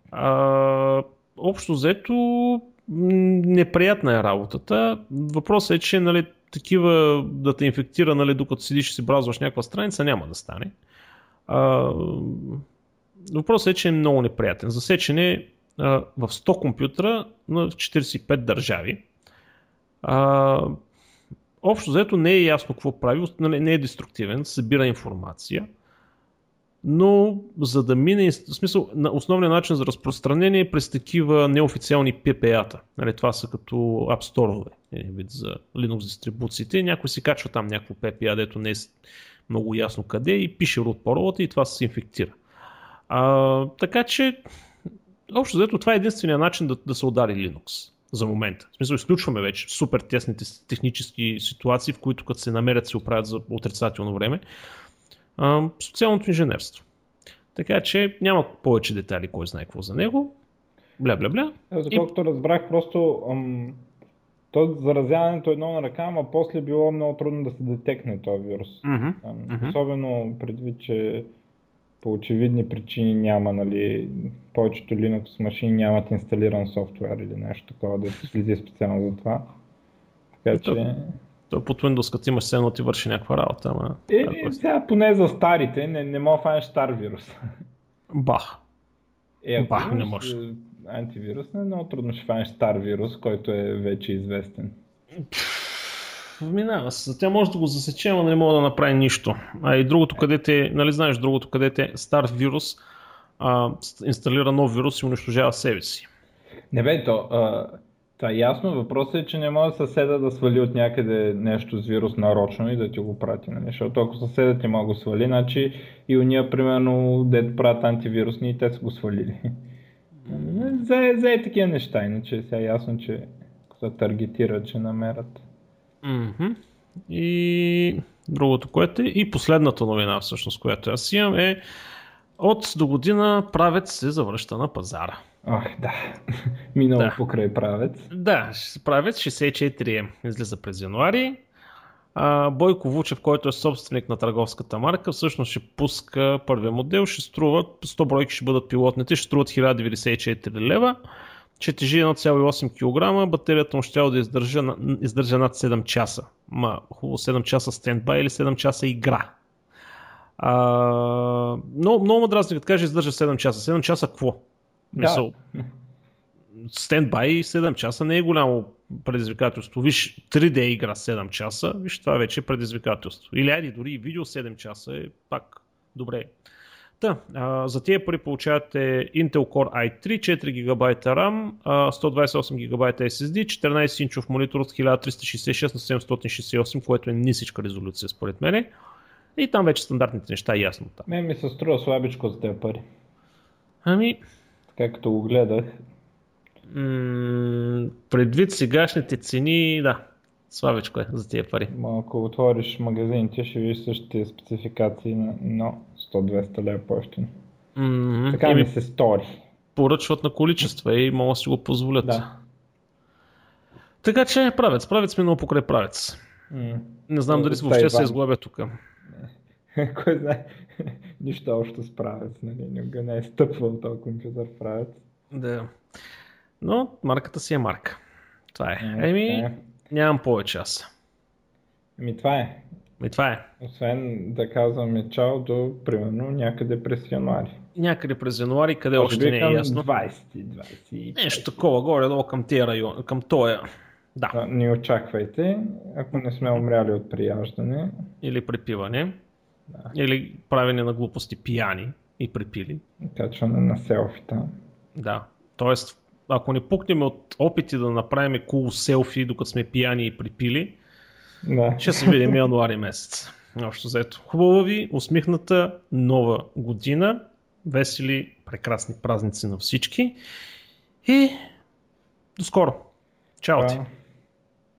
Speaker 1: А, общо взето неприятна е работата. Въпросът е, че нали, такива да те инфектира, нали, докато седиш и си бразваш някаква страница, няма да стане. А, въпросът е, че е много неприятен. Засечен е а, в сто компютъра на четирийсет и пет държави. А, общо взето не е ясно какво прави, не е деструктивен, събира информация, но за да мине, в смисъл, основният начин за разпространение е през такива неофициални пи пи ей-та. Нали, това са като App Store-ове, вид за Linux дистрибуциите. Някой си качва там някакво пи пи ей, дето не е много ясно къде и пише root паролата и това се инфектира. А, така че, общо взето това е единствения начин да, да се удари Linux. За момента. В смисъл, изключваме вече супер тесните технически ситуации, в които като се намерят се оправят за отрицателно време. А, социалното инженерство. Така че няма повече детайли, кой знае какво за него. Бля-бля-бля.
Speaker 2: За колкото и... разбрах, просто ам, то заразяването е едно на ръка, ама после било много трудно да се детекне този вирус.
Speaker 1: Mm-hmm.
Speaker 2: Ам,
Speaker 1: Mm-hmm.
Speaker 2: Особено предвид, че по очевидни причини няма, нали, повечето Linux машини нямат инсталиран софтуер или нещо такова, да се слезе специално за това. Така
Speaker 1: то,
Speaker 2: че...
Speaker 1: То под Windows, като имаш седно, ти върши някаква работа, ама...
Speaker 2: Е, е, сега поне за старите, не, не мога да фанеш стар вирус.
Speaker 1: Бах.
Speaker 2: Е, ако
Speaker 1: Бах, не
Speaker 2: имаш
Speaker 1: може.
Speaker 2: антивирус, не много трудно ще фанеш стар вирус, който е вече известен.
Speaker 1: Минава се. Тя може да го засече, но не мога да направи нищо. А и другото, където е, нали знаеш, другото, където е стар вирус, а, инсталира нов вирус и унищожава себе си.
Speaker 2: Не бе, то, а, това е ясно. Въпросът е, че не може съседа да свали от някъде нещо с вирус нарочно и да ти го прати. Нали? Защото ако съседът ти може го свали, значи и уния, примерно, дето правят антивирусни и те са го свалили. За, за е такива неща, иначе сега е ясно, че се таргетират, че намерят.
Speaker 1: Mm-hmm. И другото, което е, и последната новина, всъщност, която аз имам, е от до година правец се завръща на пазара.
Speaker 2: Ох, да. Минало
Speaker 1: да.
Speaker 2: покрай правец.
Speaker 1: Да, правец шейсет и четири излиза през януари. А, Бойко Вучев, който е собственик на търговската марка, всъщност ще пуска първия модел, ще струва, сто бройки ще бъдат пилотните, ще струват хиляда деветдесет и четири лева. че тежи едно цяло и осем килограма, батерията му ще да издържа, издържа над седем часа. Ма хубаво седем часа стендбай или седем часа игра. А, много, много ме дразни, като каже издържа седем часа. седем часа какво?
Speaker 2: Да.
Speaker 1: Стендбай седем часа не е голямо предизвикателство. Виж, три Д игра седем часа, виж, това вече е предизвикателство. Или айде, дори видео седем часа е пак добре. Та, а, за тия пари получавате Intel Core ай три, четири гигабайта RAM, а, сто двадесет и осем гигабайта ес ес ди, четиринадесет инчов монитор от хиляда триста шейсет и шест на седемстотин шейсет и осем, което е нисичка резолюция според мен. И там вече стандартните неща е ясно. Там.
Speaker 2: Мен ми се струва слабичко за тези пари.
Speaker 1: Ами...
Speaker 2: Така като го гледах.
Speaker 1: М- предвид сегашните цени, да, слабичко е за тия пари.
Speaker 2: Ма, ако отвориш магазините, ще видиш същите спецификации, но сто-двеста лева по-ефтино.
Speaker 1: Mm-hmm.
Speaker 2: Така ми се стори.
Speaker 1: Поръчват на количества и могат да си го позволят.
Speaker 2: Да.
Speaker 1: Така че правец, правец минал покрай правец.
Speaker 2: Mm.
Speaker 1: Не знам дали въобще се изглобя тук.
Speaker 2: Кой знае, нищо общо с правец, нали? Никога не е стъпвал този компютър правец.
Speaker 1: Да. Но марката си е марка. Това е.
Speaker 2: Mm,
Speaker 1: Еми,
Speaker 2: е.
Speaker 1: нямам повече аз.
Speaker 2: Еми това е.
Speaker 1: Еми това е.
Speaker 2: Освен да казваме чао до, примерно, някъде през януари.
Speaker 1: Някъде през януари, къде
Speaker 2: Може
Speaker 1: още
Speaker 2: би
Speaker 1: не е
Speaker 2: към
Speaker 1: ясно.
Speaker 2: двадесети, двадесети.
Speaker 1: Нещо такова, горе-долу към тия район, към тоя. Да.
Speaker 2: Да, не очаквайте, ако не сме умряли от прияждане.
Speaker 1: Или препиване.
Speaker 2: Да.
Speaker 1: Или правене на глупости пияни и препили.
Speaker 2: Качване на селфита.
Speaker 1: Да. Тоест, ако не пукнем от опити да направим cool селфи, докато сме пияни и препили,
Speaker 2: Да.
Speaker 1: ще се видим януари месец. Общо взето. Хубава ви, усмихната нова година. Весели, прекрасни празници на всички. И до скоро. Чао ти!